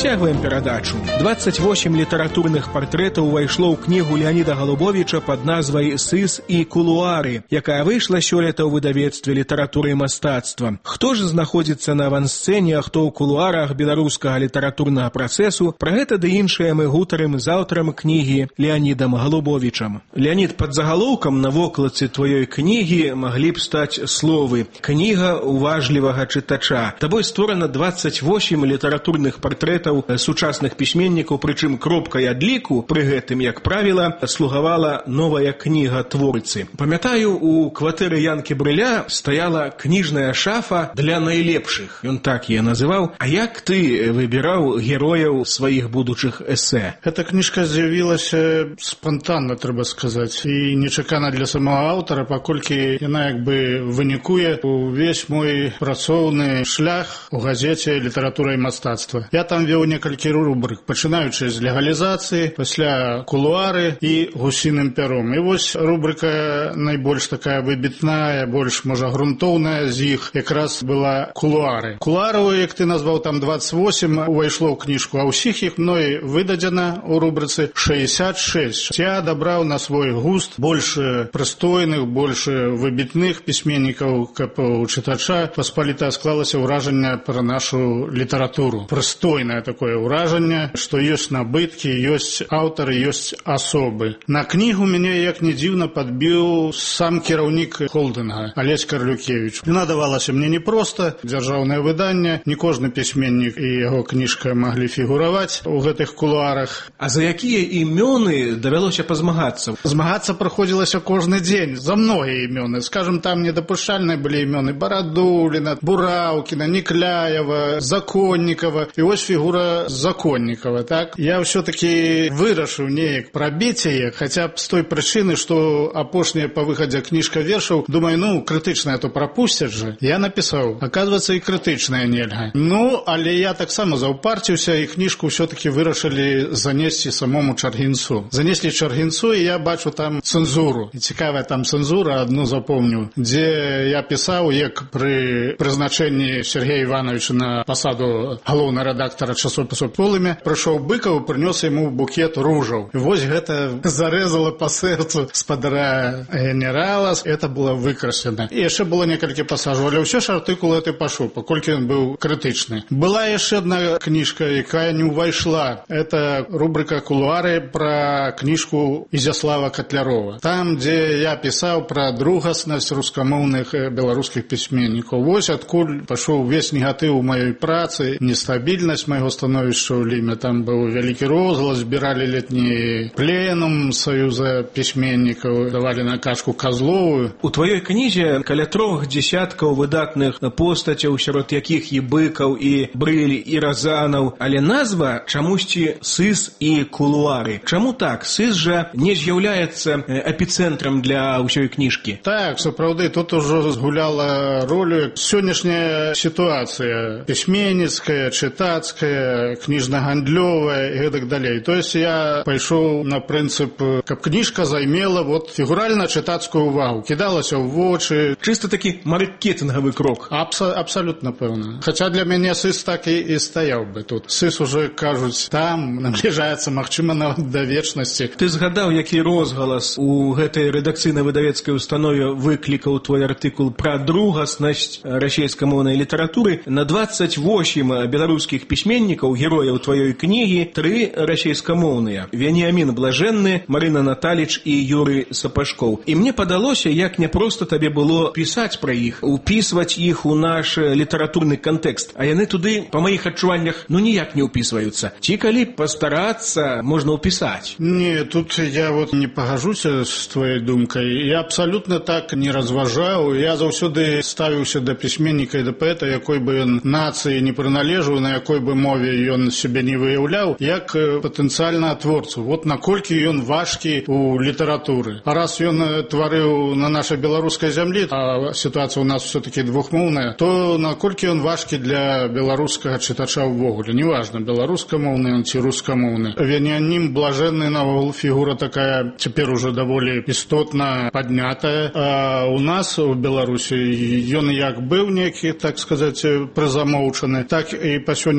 Працягваем перадачу. двадцать восемь літаратурных партрэтаў увайшло ў кнігу Леаніда Галубовіча пад назвай «Сыс і кулуары», якая выйшла сёлета ў выдавецтве літаратуры і мастацтва. Хто ж знаходзіцца на авансцэне, а хто ў кулуарах беларускага літаратурнага працэсу, пра гэта ды іншае мы гутарым з аўтарам кнігі Леанідам Галубовічам. Леанід, пад загалоўкам на вокладцы тваёй кнігі маглі б стаць словы «Кніга уважлівага чытача». Табой створана двадцать восемь літаратурных партрэтаў сучасных пісьменнікаў, прычым кропкай адліку пры гэтым, як правіла, слугавала новая кніга творцы. Памятаю, у кватэры Янкі Брыля стаяла кніжная шафа для найлепшых. Ён так яе называў. А як ты выбіраў герояў сваіх будучых эсэ? Эта кніжка з'явілася спантанна, трэба сказаць, і нечакана для самого аўтара, паколькі яна як бы вынікуе увесь мой працоўны шлях у газеце «Літаратура і мастацтва». Я там вёў некалькі рубрик, пачынаючы з легалізацыі, пасля кулуары і гусіным пяром. І вось рубрика найбольш такая выбітная, больш, можа, грунтоўная з іх якраз была кулуары. Кулуару, як ты назваў, там двадцать восемь увайшло ў кніжку, а ўсіх іх мной выдадзена ў рубрыцы шэсцьдзясят шэсць. Я адабраў на свой густ больш прыстойных, больш выбітных пісьменнікаў, каб у чытача паспаліта склалася ўражанне пра нашу літаратуру. Прыстойна такое ўражанне, што ёсць набыткі, ёсць аўтары, ёсць асобы. На кнігу мяне, як не дзіўна, падбіў сам кіраўнік холдынга, Алесь Карлюкевіч. Яна давалася мне непроста, дзяржаўнае выданне, не кожны пісьменнік і яго кніжка маглі фігураваць у гэтых кулуарах. А за якія імёны давялося пазмагацца? Змагацца прыходзілася кожны дзень, за многія імёны. Скажем, там недапушчальныя былі імёны Барадуліна, Бураўкіна, Никляева, Законнікава, і вось фігура Законнікава, так? Я ўсё-таки вырашыў неяк прабіць яе, хаця б з той прычыны, што апошняя па выхадзе кніжка вершаў, думаю, ну, крытычная то прапусцяць же. Я напісаў, аказваецца, і крытычная нельга. Ну, але я таксама заўпарціўся, і кніжку ўсё-таки вырашылі занесці самому Чаргінцу. Занеслі Чаргінцу, і я бачу там цэнзуру. І цікавая там цэнзура, адну запомню, дзе я пісаў, як пры прызначэнні Сергея Івановича на пасаду галоўнага рэдактара часопісу «Полымя» прыйшоў Быкаў, прынёс яму букет ружаў. І вось гэта зарэзала па сэрцу спадара генерала. Это было выкрасена. І яшчэ было некалькі пасажаў, але ўсё ж артыкул гэты пашоў, паколькі ён быў крытычны. Была яшчэ адна кніжка, якая не ўвайшла. Это рубрика «Кулуары» пра кніжку Ізяслава Катлярова. Там, дзе я пісаў пра другаснасць рускамоўных беларускіх пісьменнікаў. Вось адкуль пашоў увесь негатыў маёй працы, нестабільнасць майго становішча ў Ліме. Там быў вялікі розгалас, збіралі летні пленум Саюза пісьменнікаў, давалі накачку Казловую. У тваёй кнізе каля трох дзесяткаў выдатных постацяў, сярод якіх і Быкаў, і Брыль, і Разанаў, але назва чамусьці «Сыс і кулуары». Чаму так? Сыс жа не з'яўляецца эпіцэнтрам для ўсёй кніжкі. Так, сапраўды, тут ужо згуляла ролю сённяшняя сітуацыя пісьменніцкая, чытацкая, кніжна-гандлёвая і гэтак далей. То есть я пайшоў на прынцып, каб кніжка займела вот фігуральна чытацкую увагу, кідалася ў вочы. Чыста такі маркетынгавы крок. Абса абсалютна пэўна. Хаця для мяне сыс так і, і стаяў бы тут. Сыс уже, кажуць, там набліжаецца, магчыма, нават да вечнасці. Ты згадаў, які розгалас у гэтай рэдакцыйна-выдавецкай установе выклікаў твой артыкул пра другаснасць расейскамоўнай літаратуры. На двадцать восемь беларускіх пісьменнікаў, герояў тваёй кнігі, тры расейскамоўныя. Веніамін Блажэнны, Марына Наталіч і Юрый Сапашкоў. І мне падалося, як няпроста табе было пісаць пра іх, упісваць іх у наш літаратурны кантэкст. А яны туды, па маіх адчуваннях, ну ніяк не ўпісваюцца. Ці калі пастарацца, можна ўпісаць? Не, тут я вот не пагажуся з твоей думкай. Я абсалютна так не разважаў. Я заўсёды ставіўся да пісьменніка і да паэта, якой бы ён нацыі не прыналежаў, на якой бы мове ён сябе не выяўляў, як патэнцыяльна творцу. Вот наколькі ён важкі у літаратуры. А раз ён тварыў на нашай беларускай зямлі, а сітуацыя у нас все-таки двухмоўная, то наколькі ён важкі для беларускага чытача ўвогуле. Неважна, беларускамоўны ён ці рускамоўны. Веніамін Блажэнны, навогул, фігура такая цяпер уже даволі істотна паднятая. А у нас у Беларусі ён як быў некі, так сказаць, прызамоўчаны, так і па сёння застаецца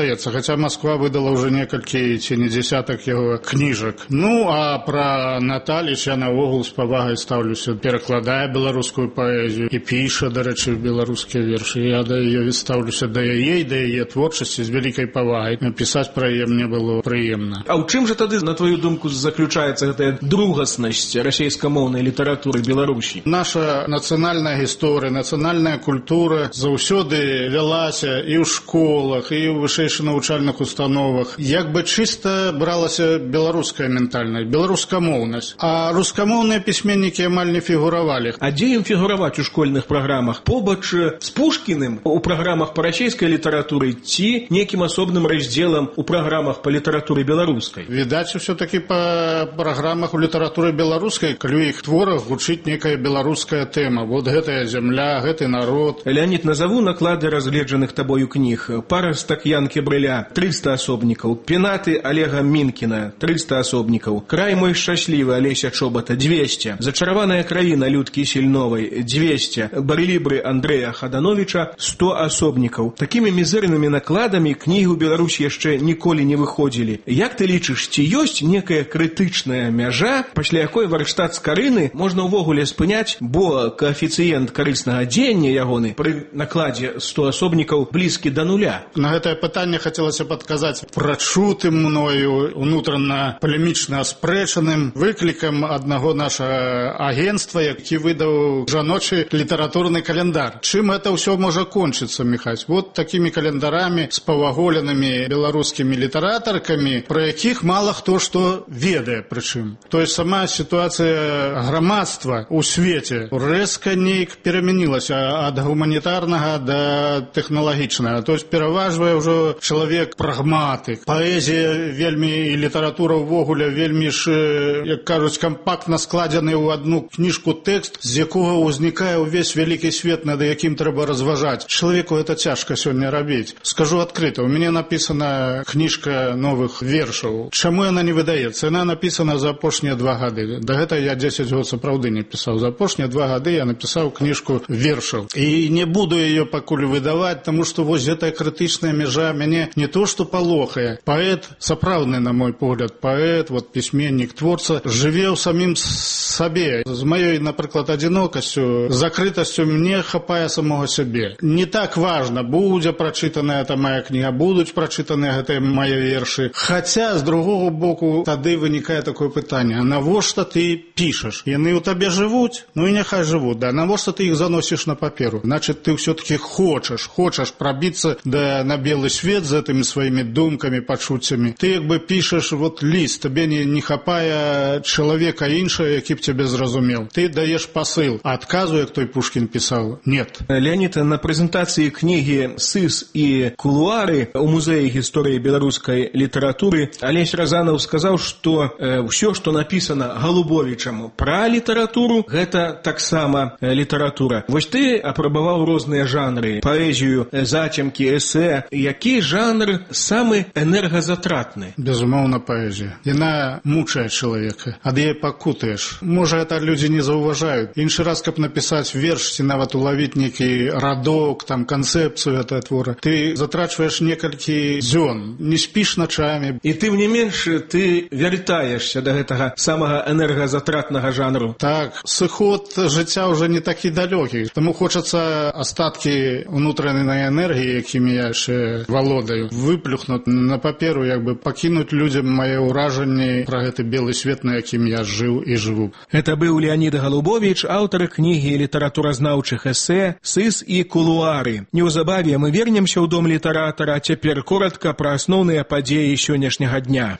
выдаецца, хаця Москва выдала ўжо некалькі ці не дзесятак яго кніжак. Ну, а пра Наталіч я наогул з павагай стаўлюся. Перакладае беларускую паэзію і піша, дарэчы, беларускія вершы. Я да яе стаўлюся да яе і да яе творчасці з вялікай павагай. Напісаць пра яе мне было прыемна. А ў чым жа тады, на твою думку, заключаецца гэтая другаснасць расейскамоўнай літаратуры Беларусі? Наша нацыянальная гісторыя, нацыянальная культура заўсёды вялася і ў школах, і ў вышэйшых навучальных установах. Як бы чыста бралася беларуская ментальнасць, беларускамоўнасць. А рускамоўныя пісьменнікі амаль не фігуравалі. А дзе ім фігураваць у школьных праграмах? Побач з Пушкіным у праграмах па расейскай літаратуры ці нейкім асобным раздзелам у праграмах па літаратуры беларускай? Відаць, усё-такі па праграмах у літаратуры беларускай, калі ў іх творах гучыць некая беларуская тэма. Вот гэтая зямля, гэты народ. Леонид, назову наклады разгледжаных табою кніг. Парастак Янкі Брыля – трыста асобнікаў. Пенаты Олега Мінкіна – трыста асобнікаў. Край мой шчаслівы Алеся Чобата – двести. Зачараваная краіна Людкі Сільновай – двести. Барэлібры Андрэя Хадановича – сто асобнікаў. Такімі мізэрнымі накладамі кнігі ў Беларусі яшчэ ніколі не выходзілі. Як ты лічыш, ці ёсць некая крытычная мяжа, пасля якой варштат з Карыны можна ўвогуле спыняць, бо каэфіцыент карыснага дзеяння ягоны пры накладзе сто асобнікаў блізкі да нуля? На гэтае пытанне хацелася падказаць прачутым мною унутрана палемічна аспрэчаным выклікам аднаго нашага агенцтва, які выдаў жаночы літаратурны календар. Чым гэта ўсё можа кончыцца, Міхась? Вот такімі календарамі з паваголенымі беларускімі літаратаркамі, пра якіх мала хто што ведае прычым. То есть сама сітуацыя грамадства ў свеце рэзка неяк перамянілася ад гуманітарнага да тэхналагічнага. То есть пераважвае ўжо чалавек прагматык. Паэзія вельмі і літаратура ўвогуле вельмі ж, як кажуць, кампактна складзены ў одну кніжку тэкст, з якога ўзнікае ўвесь вялікі свет, над якім трэба разважаць. Чалавеку гэта цяжка сёння рабіць. Скажу адкрыта, у мяне напісана кніжка новых вершаў. Чаму яна не выдаецца? Яна напісана за апошнія два гады. Да гэта я дзесяць год сапраўды не пісаў. За апошнія два гады я напісаў кніжку вершаў. І не буду яе пакуль выдаваць, таму што вось гэтая крытычная мяжа мяне не то што палохае. Паэт, сапраўдны, на мой погляд, паэт, вот пісьменнік, творца, жыве ў самім сабе. З маёй, напрыклад, адзінокасцю, закрытасцю мне хапае самого сябе. Не так важна, будзе прачытаная эта моя кніга, будуць прачытаныя гэтыя мае вершы. Хаця, з другого боку, тады вынікае такое пытанне: а навошта ты пішаш? Яны ў табе жывуць? Ну і няхай жывуць, да. Навошта ты іх заносіш на паперу? Значит, ты ўсё-таки хочаш, хочаш прабіцца да, на белы свет з гэтымі сваімі думкамі, пачуццямі. Ты як бы пішаш вот ліст, табе не, не хапае чалавека іншага, які б цябе зразумеў. Ты даеш пасыл, а адказу, як той Пушкін пісаў, нет. Леонид, на прэзентацыі кнігі «Сыс і кулуары» у музеі гісторыі беларускай літаратуры Алесь Разанаў сказаў, што э, ўсё, што напісана Галубовічам пра літаратуру, гэта таксама э, літаратура. Вось ты апрабаваў розныя жанры, паэзію, э, зацемкі, эсэ. Які жанр самы энергазатратны? Безумоўна, паэзія. Яна мучае чалавека, ад яе пакутаеш. Можа, гэта людзі не заўважаюць. Іншы раз, каб напісаць верш, ці нават улавіць нейкі радок, там, канцэпцыю гэтага твора, ты затрачваеш некалькі дзён, не спіш начамі. І тым не менш, ты вяртаешся да гэтага самага энергазатратнага жанру. Так, сыход жыцця ўжо не такі далёкі, таму хочацца астаткі унутранай энергіі, якімі я яшчэ валодаю, выплюхнуць на паперу, як бы пакінуць людзям мае ўражанні пра гэты белы свет, на якім я жыў і жыву. Это быў Леонид Галубович, аўтар кнігі літаратуразнаўчых эсэ «Сыс і кулуары». Неўзабаве мы вернемся ў дом літаратара, а цяпер коротка пра асноўныя падзеі сённяшняга дня.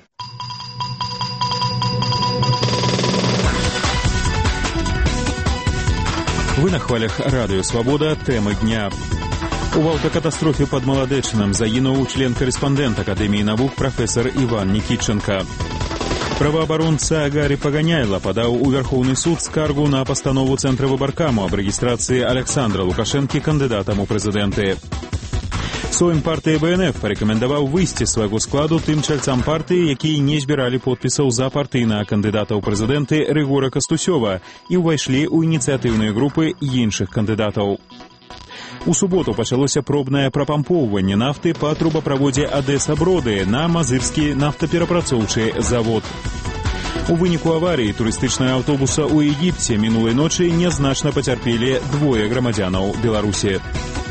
Вы на хвалях радыё «Свабода». Тэмы дня. У аўтакатастрофе пад Маладэчным загінуў член-карэспандэнт Акадэміі навук прафесар Іван Нікітченка. Праваабаронца Гарі Паганяйла падаў у Вярхоўны суд скаргу на пастанову Цэнтра выбаркаму аб рэгістрацыі Аляксандра Лукашэнкі кандыдатам у прэзідэнты. Сойм партыі Бэ Эн Эф парэкамендаваў выйсці з свайго складу тым чальцам партыі, якія не збіралі подпісаў за партыйнага кандыдата ў прэзідэнты Рыгора Кастусёва і ўвайшлі ў ініцыятыўныя групы іншых кандыдатаў. У суботу пачалося пробнае прапампоўванне нафты па трубаправодзе Адэса-Броды на мазырскі нафтаперапрацоўчы завод. У выніку аварыі турыстычнага аўтобуса ў Егіпце мінулай ночы нязначна пацярпелі двое грамадзянаў Беларусі.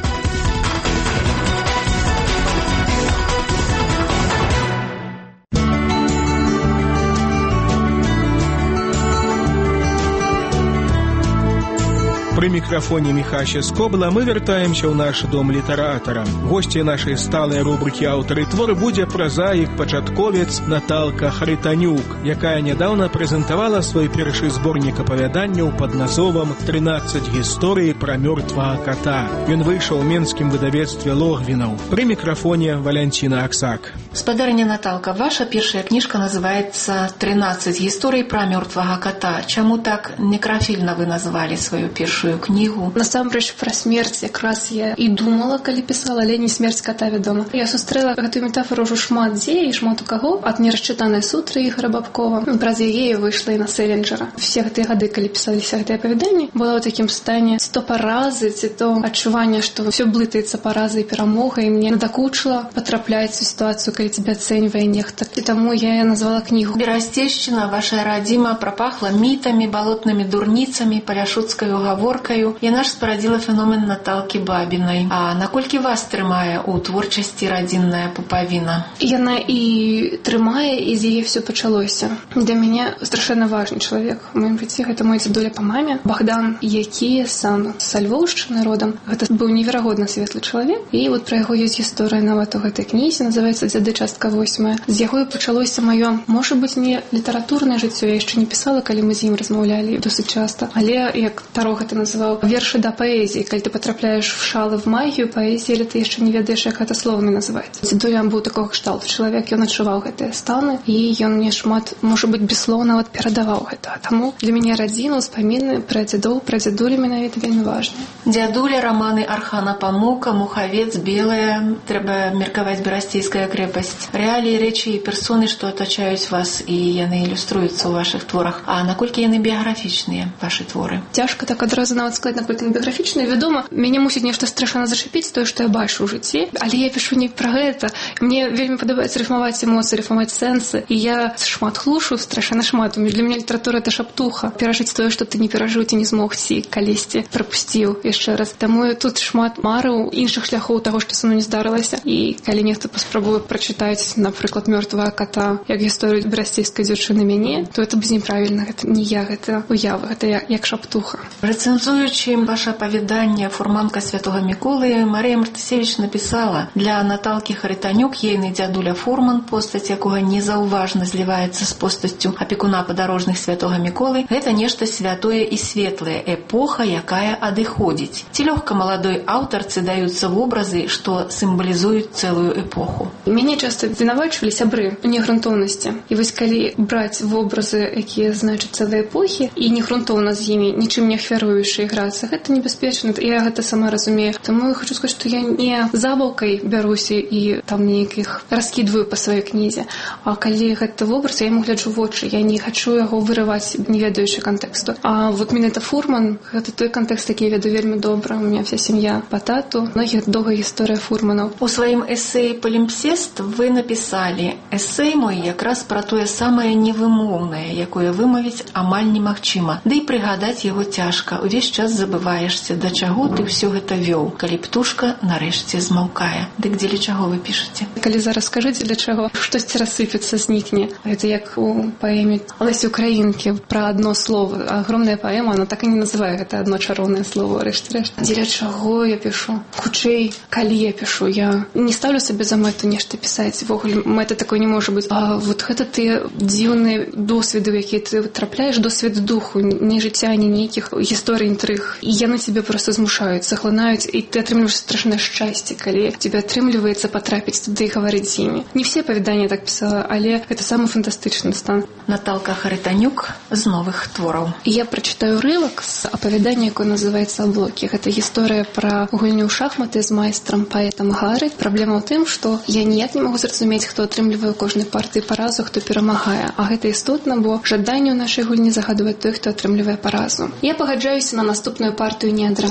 При микрофоне Михася Скобла мы вяртаемся ў наш дом літаратара. Госці нашай сталай рубрыкі «Аўтары творы» будзе празаік-пачатковец Наталка Хаританюк, якая нядаўна прэзентавала свой першы зборнік апавяданняў пад назовам «трынаццаць гісторый пра мёртвага ката». Ён выйшаў у менскім выдавецтве Логвінаў. При микрофоне Валянціна Аксак. Спадарня Наталка, ваша першая кніжка называецца «трынаццаць гісторый пра мёртвага ката». Чаму так некрафільна вы назвалі сваю першую кнігу? Насамрэч пра смерць якраз я і думала, калі пісала, але не смерць ката, вядома. Я сустрэла гэтую метафору ўжо шмат дзе і шмат у каго, ад нерасчытанай сутры Ігора Бабкова. Праз яе выйшла і на Селенджера. Все гэтыя гады, калі пісаліся гэтыя апавяданні, была ў такім стане ці то паразы, ці то адчуванне, што ўсё блытаецца паразай і перамогай, і мне надакучыла патрапляць у сітуацыю, калі цябе ацэньвае нехта. І таму я назвала кнігу. Берасцейшчына, ваша радзіма, прапахла мітамі, балотнымі дурніцамі, паляшуцкай угаворкаю. Яна ж спарадзіла феномен Наталкі Бабінай. А наколькі вас трымае ў творчасці радзінная пупавіна? Яна і трымае, і з яе все пачалося. Для мяне страшэнна важны чалавек у маім жыцці. Гэта мой дзядуля па маме, Богдан, які сам са Львоўшчыны родам. Гэта быў неверагодна светлы чалавек. І вот пра яго ёсць гісторыя нават у гэтай кнізе, называецца «Дзяды, частка восьмая». З яго і пачалося маё, можа быць, не літаратурнае жыццё, я яшчэ не пісала, калі мы з ім размаўлялі досыць часта. Але, як Таро гэта называў, вершы да паэзіі. Калі ты потрапляеш в шалы, в магію паэзіі, але ты яшчэ не ведаеш, як гэта словамі называць. Дзядуля быў такога кшталту чалавек, ён адчуваў гэтыя станы, і ён мне шмат, можа быць, бесслоўна нават перадаваў гэта. Таму для мяне радзіна, успаміны пра дзядоў, пра дзядулі менавіта вельмі важны. Дзядуля, раманы Архана Памука, Мухавец, Белая, трэба меркаваць Берасцейская крэпасць. Рэаліі, рэчы і персоны, што атачаюць вас, і яны ілюструюцца ў вашых творах. А наколькі яны біяграфічныя, вашы творы? Цяжка так адразу нават сказаць, напрыклад, біяграфічна. Вядома, мяне мусіць нешта страшна зачапіць, тое, што я бачу ў жыцці, але я пішу не пра гэта. Мне вельмі падабаецца рыфмаваць эмоцыі, рыфмаваць сэнсы, і я шмат хлушу, страшна шмат. Для мяне літаратура — это шаптуха. Перажыць тое, што ты не перажыў, ці не змог, ці калісьці прапусціў яшчэ раз. Таму тут шмат марыў, іншых шляхоў таго, што са мной не здарылася. І калі нехта паспрабуе прачытаць, напрыклад, «Мёртвага ката» як гісторыю берасцейскай дзяўчыны мяне, то это будзе неправільна. Гэта не я, гэта уява, гэта я, як шаптуха. Рэцэнзуючы ваше апавяданне «Фурманка святого Міколы», Марія Мартысевіч напісала: «Для Наталкі Хаританюк ейны дзядуля Фурман, постаць якога незаўважна зліваецца з постаццю апекуна падарожных святога Міколы, гэта нешта святое і светлае, эпоха, якая адыходзіць. Ці лёгка маладой аўтарцы даюцца вобразы, што сімвалізуюць цэлую эпоху?» Мяне часта вінавачвалі сябры у негрунтоўнасці. І вось калі браць вобразы, якія значаць цэлай эпохі, і негрунтоўна з імі, нічым не ахвяруючы іграцца, гэта небяспечна. Я гэта сама разумею. Таму я хочу сказаць, што я не забаўкай бяруся і там нейкіх раскідваю па сваёй кнізе. А калі гэта вобраз, я яму гляджу в вочы. Я не хачу яго вырываць, не ведаючы кантэксту. А вот менавіта Фурман, гэта той кантэкст, які я веду вельмі добра. У меня вся сям'я па тату. Многіх доўгая гісторыя Фурманаў. У сваім эсэі «Палімпсест» вы напісалі: «Эсэй мой якраз пра тое самае невымоўнае, якое вымавіць амаль немагчыма. Ды і прыгадаць яго цяжка. Увесь час забываешся, да чаго ты ўсё гэта вёў, калі птушка нарэшце змаўкае». Дык дзеля чаго вы пішаце? Калі зараз скажыце, для чаго? Штосьці рассыпецца, знікне. Гэта як у паэме Лесі Украінкі пра адно слово. Агромная паэма, она так і не называе гэта адно чароўнае слово, рэшт-рэшт. Дзеля чаго я пішу? Хутчэй, калі я пішу, я не ставлю сабе за мэту нешта пісаць. Вогуле, мэта такой не можа быць. А вот гэта ты дзіўныя досведы, якія ты трапляеш, досвед духу, не жыцця, не нейкіх гісторый, інтрыг. І яны цябе проста змушаюць, захланаюць, і ты атрымліваеш страшнае шчасце, калі тебе атрымліваецца патрапіць туды і гаварыць з імі. Не все апавяданні так пісала, але гэта самы фантастычны стан. Наталка Хаританюк з новых твораў. Я прачытаю рывак з апавядання, якое называецца «Аблокі». Гэта гісторыя пра гульню ў шахматы з майстрам паэтам Гары. Праблема ў тым, што я ніяк не магу зразумець, хто атрымлівае ў кожнай партыі паразу, хто перамагае. А гэта істотна, бо жаданне ў нашай гульні загадвае той, хто атрымлівае паразу. Я пагаджаюся на наступную партыю не адразу.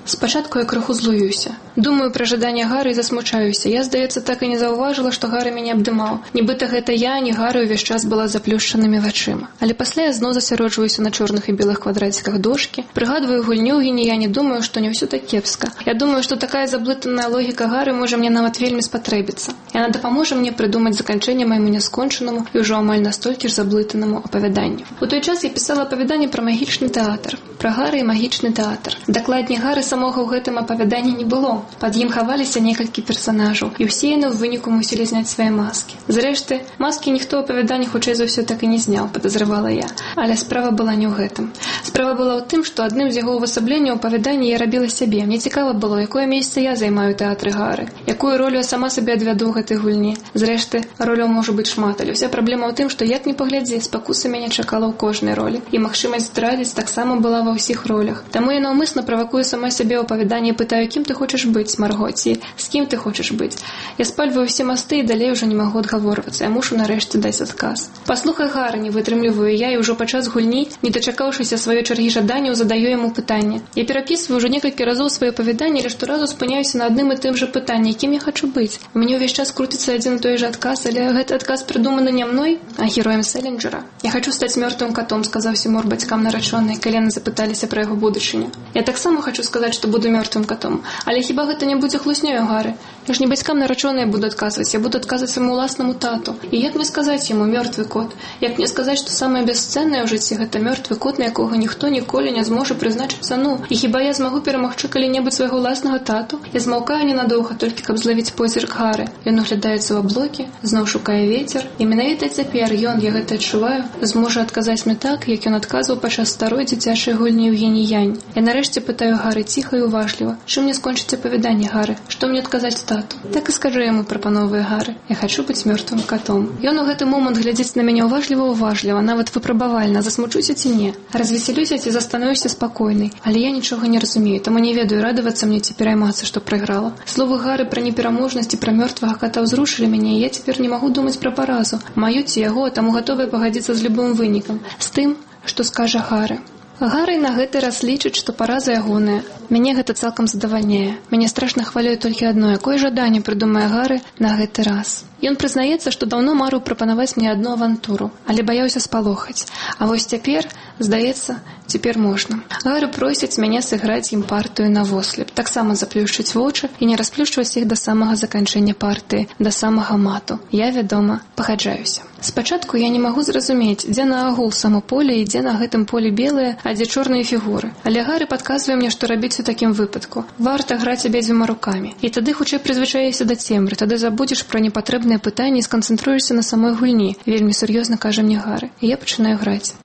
Спачатку я крыху злуюся. Думаю пра жаданне Гары і засмучаюся. Я, здаецца, так і не заўважыла, што Гара мяне абдымаў. Нібыта гэта я, не Гара ўвесь час была заплюшчанымі вачыма. Але пасля я зноў засяроджваюся на чорных і белых квадратиках дошкі, прыгадваю гульню ў геніяне, думаю, што не ўсё так кепска. Я думаю, што такая заблытаная логіка Гары можа мне нават вельмі спатрэбіцца. Яна дапаможа мне прыдумаць заканчэнне майму няскончанаму і ўжо амаль настолькі ж заблытанаму апавяданню. У той час я пісала апавяданне пра магічны тэатр, пра Гары і магічны тэатр. Дакладней, Гары самога ў гэтым апавяданні не было. Пад ім хаваліся некалькі персанажаў, і ўсе яны ў выніку мусілі зняць свае маскі. Зрэшты, маскі ніхто ў апавяданні хутчэй за ўсё так і не зняў, падазравала я. Але справа была не ў гэтым. Справа была ў тым, што адным з яго ўвасабленняў апавядання я рабіла сябе. Мне цікава было, якое месца я займаю ў тэатры Гары, якую ролю я сама сабе адвяду ў гэтай гульні. Зрэшты, роляў можа быць шмат, але ўся праблема ў тым, што як ні паглядзі, спакуса мяне чакала ў кожнай ролі, і магчымасць здрадзіць таксама была ва ўсіх ролях. Таму я наўмысна правакую сама сябе ў апавяданні, пытаю, кім ты хочаш быць, Маргоці, з кім ты хочаш быць. Я спальваю ўсе масты і далей ужо не магу адгаворвацца. Я мушу нарэшце даць адказ. Паслухай, Гара, не вытрымліваю я, і ўжо падчас гульні, не дачакаўшыся сваёй чаргі жаданняў, задаю яму пытанне. Я перапісваю ўжо некалькі разоў свае апавяданні, але шторазу спыняюся на адным і тым жа пытанні, кім я хачу быць. У мяне ўвесь час крутіцца адзін і той жа адказ, але гэты адказ прыдуманы не мной, а героем Селінджера. Я хачу стаць мёртвым катом, сказаў Сімур бацькам нарачонай, калі яны запыталіся пра яго будучыню. Я таксама хачу сказаць, што буду мёртвым катом, але хіба гэта не будзе хлуснёю Гары? Я ж не бацькам нарачонай буду адказваць, я буду адказваць свайму ўласнаму тату. І як мне сказаць яму мёртвы кот? Як мне сказаць, што самае бясцэннае ў жыцці гэта мёртвы кот, на якога ніхто ніколі не зможа прызначыць цану? І хіба я змагу перамагчы калі-небудзь свайго ўласнага тату? Я змаўкаю ненадоўга, толькі каб злавіць позірк Гары. Ён углядаецца ў аблокі, зноў шукае вецер, і менавіта цяпер ён, я гэта адчуваю, зможа адказаць мне так, як ён адказваў падчас старой дзіцячай гульні ў геніянь. Я нарэшце пытаю Гары ціха і уважліва: чым мне скончыць апавяданне, Гары? Што мне адказаць тату? Так і скажу яму, прапановвае Гары: я хачу быць мёртвым катом. Ён у гэты момант глядзіць на мяне уважліва-уважліва, нават выпрабавальна, засмучуся ці не, развесялюся ці застануюся спакойнай. Але я нічога не разумею, таму не ведаю, радавацца мне ці пераймацца, што прайграла. Словы Гары пра непераможнасць і пра мёртвага ката ўзрушылі мяне, і я цяпер не магу думаць пра паразу, маю ці яго, таму гатовая пагадзіцца з любым вынікам, з тым, што скажа Гары. Гары на гэты раз лічыць, што параза ягоная. Мяне гэта цалкам задавальняе. Мяне страшна хвалюе толькі адно, якое жаданне прыдумае Гары на гэты раз. Ён прызнаецца, што даўно марыў прапанаваць мне адну авантуру, але баяўся спалохаць. А вось цяпер, здаецца, цяпер можна. Гары просяць мяне сыграць ім партыю на вослеп, таксама заплюшчыць вочы і не расплюшчваць іх да самага заканчэння партыі, да самага мату. Я, вядома, пагаджаюся. Спачатку я не магу зразумець, дзе на агул само поле і дзе на гэтым поле белыя, а дзе чорныя фігуры. Але Гары падказвае мне, што рабіць у такім выпадку. Варта граць абедзвюма рукамі. І тады хутчэй прызвычаешся да цемры, тады забудзеш пра непатрэбныя пытанні і сканцэнтруешся на самой гульні. Вельмі сур'ёзна кажа мне Гары. І я пачынаю граць.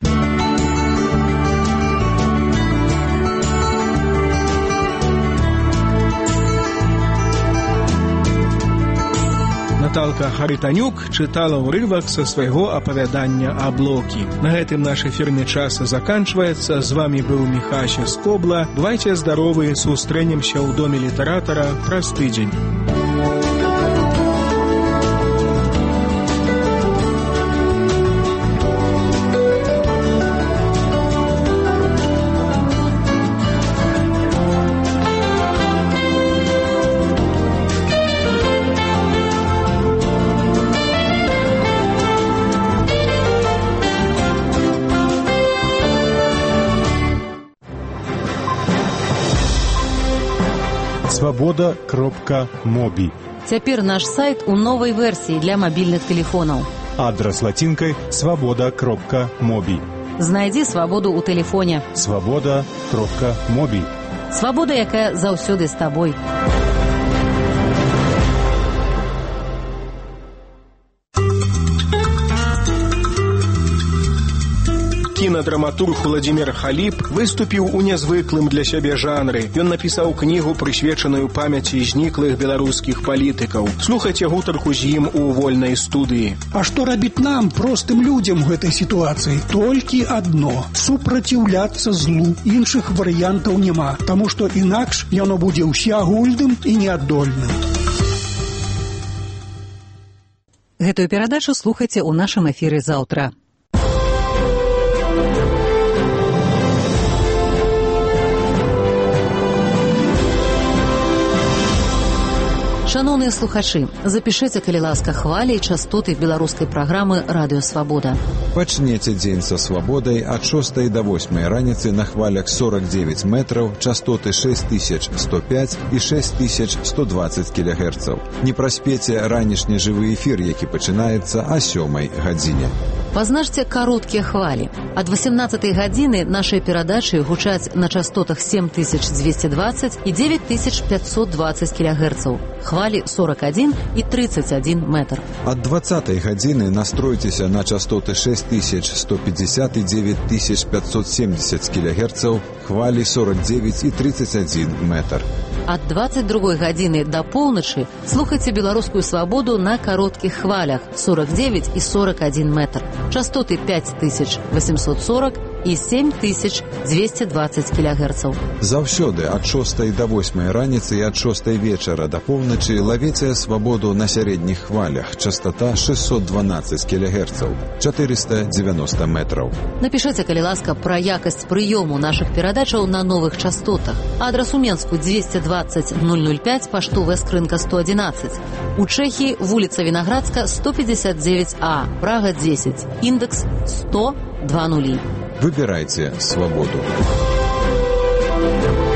Наталка Хаританюк чытала ўрывак са свайго апавядання «Аблокі». На гэтым наш эфірны час заканчваецца. З вамі быў Міхася Скобла. Бывайце здаровы, сустрэнемся ў доме літаратара праз тыдзень. свобода кропка моби. Цяпер наш сайт у новай версіі для мабільных тэлефонаў. Адрас лацінкай свобода кропка моби. Знайдзі свабоду ў тэлефоне. свобода кропка моби. Свабода, якая заўсёды з табой. Кінадраматург Владзімір Халіп выступіў у нязвыклым для сябе жанры. Ён напісаў кнігу, прысвечаную памяці зніклых беларускіх палітыкаў. Слухайце гутарку з ім у вольнай студыі. А што рабіць нам, простым людзям, у гэтай сітуацыі? Толькі адно – супраціўляцца злу. Іншых варыянтаў няма, таму што інакш яно будзе ўсеагульным і неадольным. Гэтую перадачу слухайце ў нашым эфіры заўтра. Шановныя слухачы, запішыце, калі ласка, хвалі і частоты беларускай праграмы «Радыё Свабода». Пачнеце дзень са свабодай ад шостай да восьмай раніцы на хвалях сорок девять метраў, частоты шесть тысяч сто пять і шесть тысяч сто двадцать кілягерцаў. Не праспеце ранішні жывы эфір, які пачынаецца о сёмай гадзіне. Пазначце кароткія хвалі. Ад восемнадцатай гадзіны нашыя перадачы гучаць на частотах семь тысяч двести двадцать і девять тысяч пятьсот двадцать кілягерцаў. Хвалі сорок один і тридцать один метр. Ад двадцатай гадзіны настройцеся на частоты шесть тысяч сто пятьдесят і девять тысяч пятьсот семьдесят кілягерцаў, хвалі сорок девять і тридцать один метр. Ад двадцать другой гадзіны да поўначы слухайце беларускую свабоду на кароткіх хвалях сорок девять і сорок один метр. Частоты пять тысяч восемьсот сорок і семь тысяч двести двадцать кілягерцаў. Заўсёды ад шостай да восьмай раніцы і ад шостай вечара да поўначы лавіце свабоду на сярэдніх хвалях. Частота шестьсот двенадцать кілягерцаў, четыреста девяносто метраў. Напішыце, калі ласка, пра якасць прыёму нашых перадачаў на новых частотах. Адрас у Менску двести двадцать ноль ноль пять, паштовая скрынка сто одиннадцать. У Чэхіі вуліца Вінаградска сто пятьдесят девять А, Прага десять, індекс сто два нулі. Выбирайте свободу.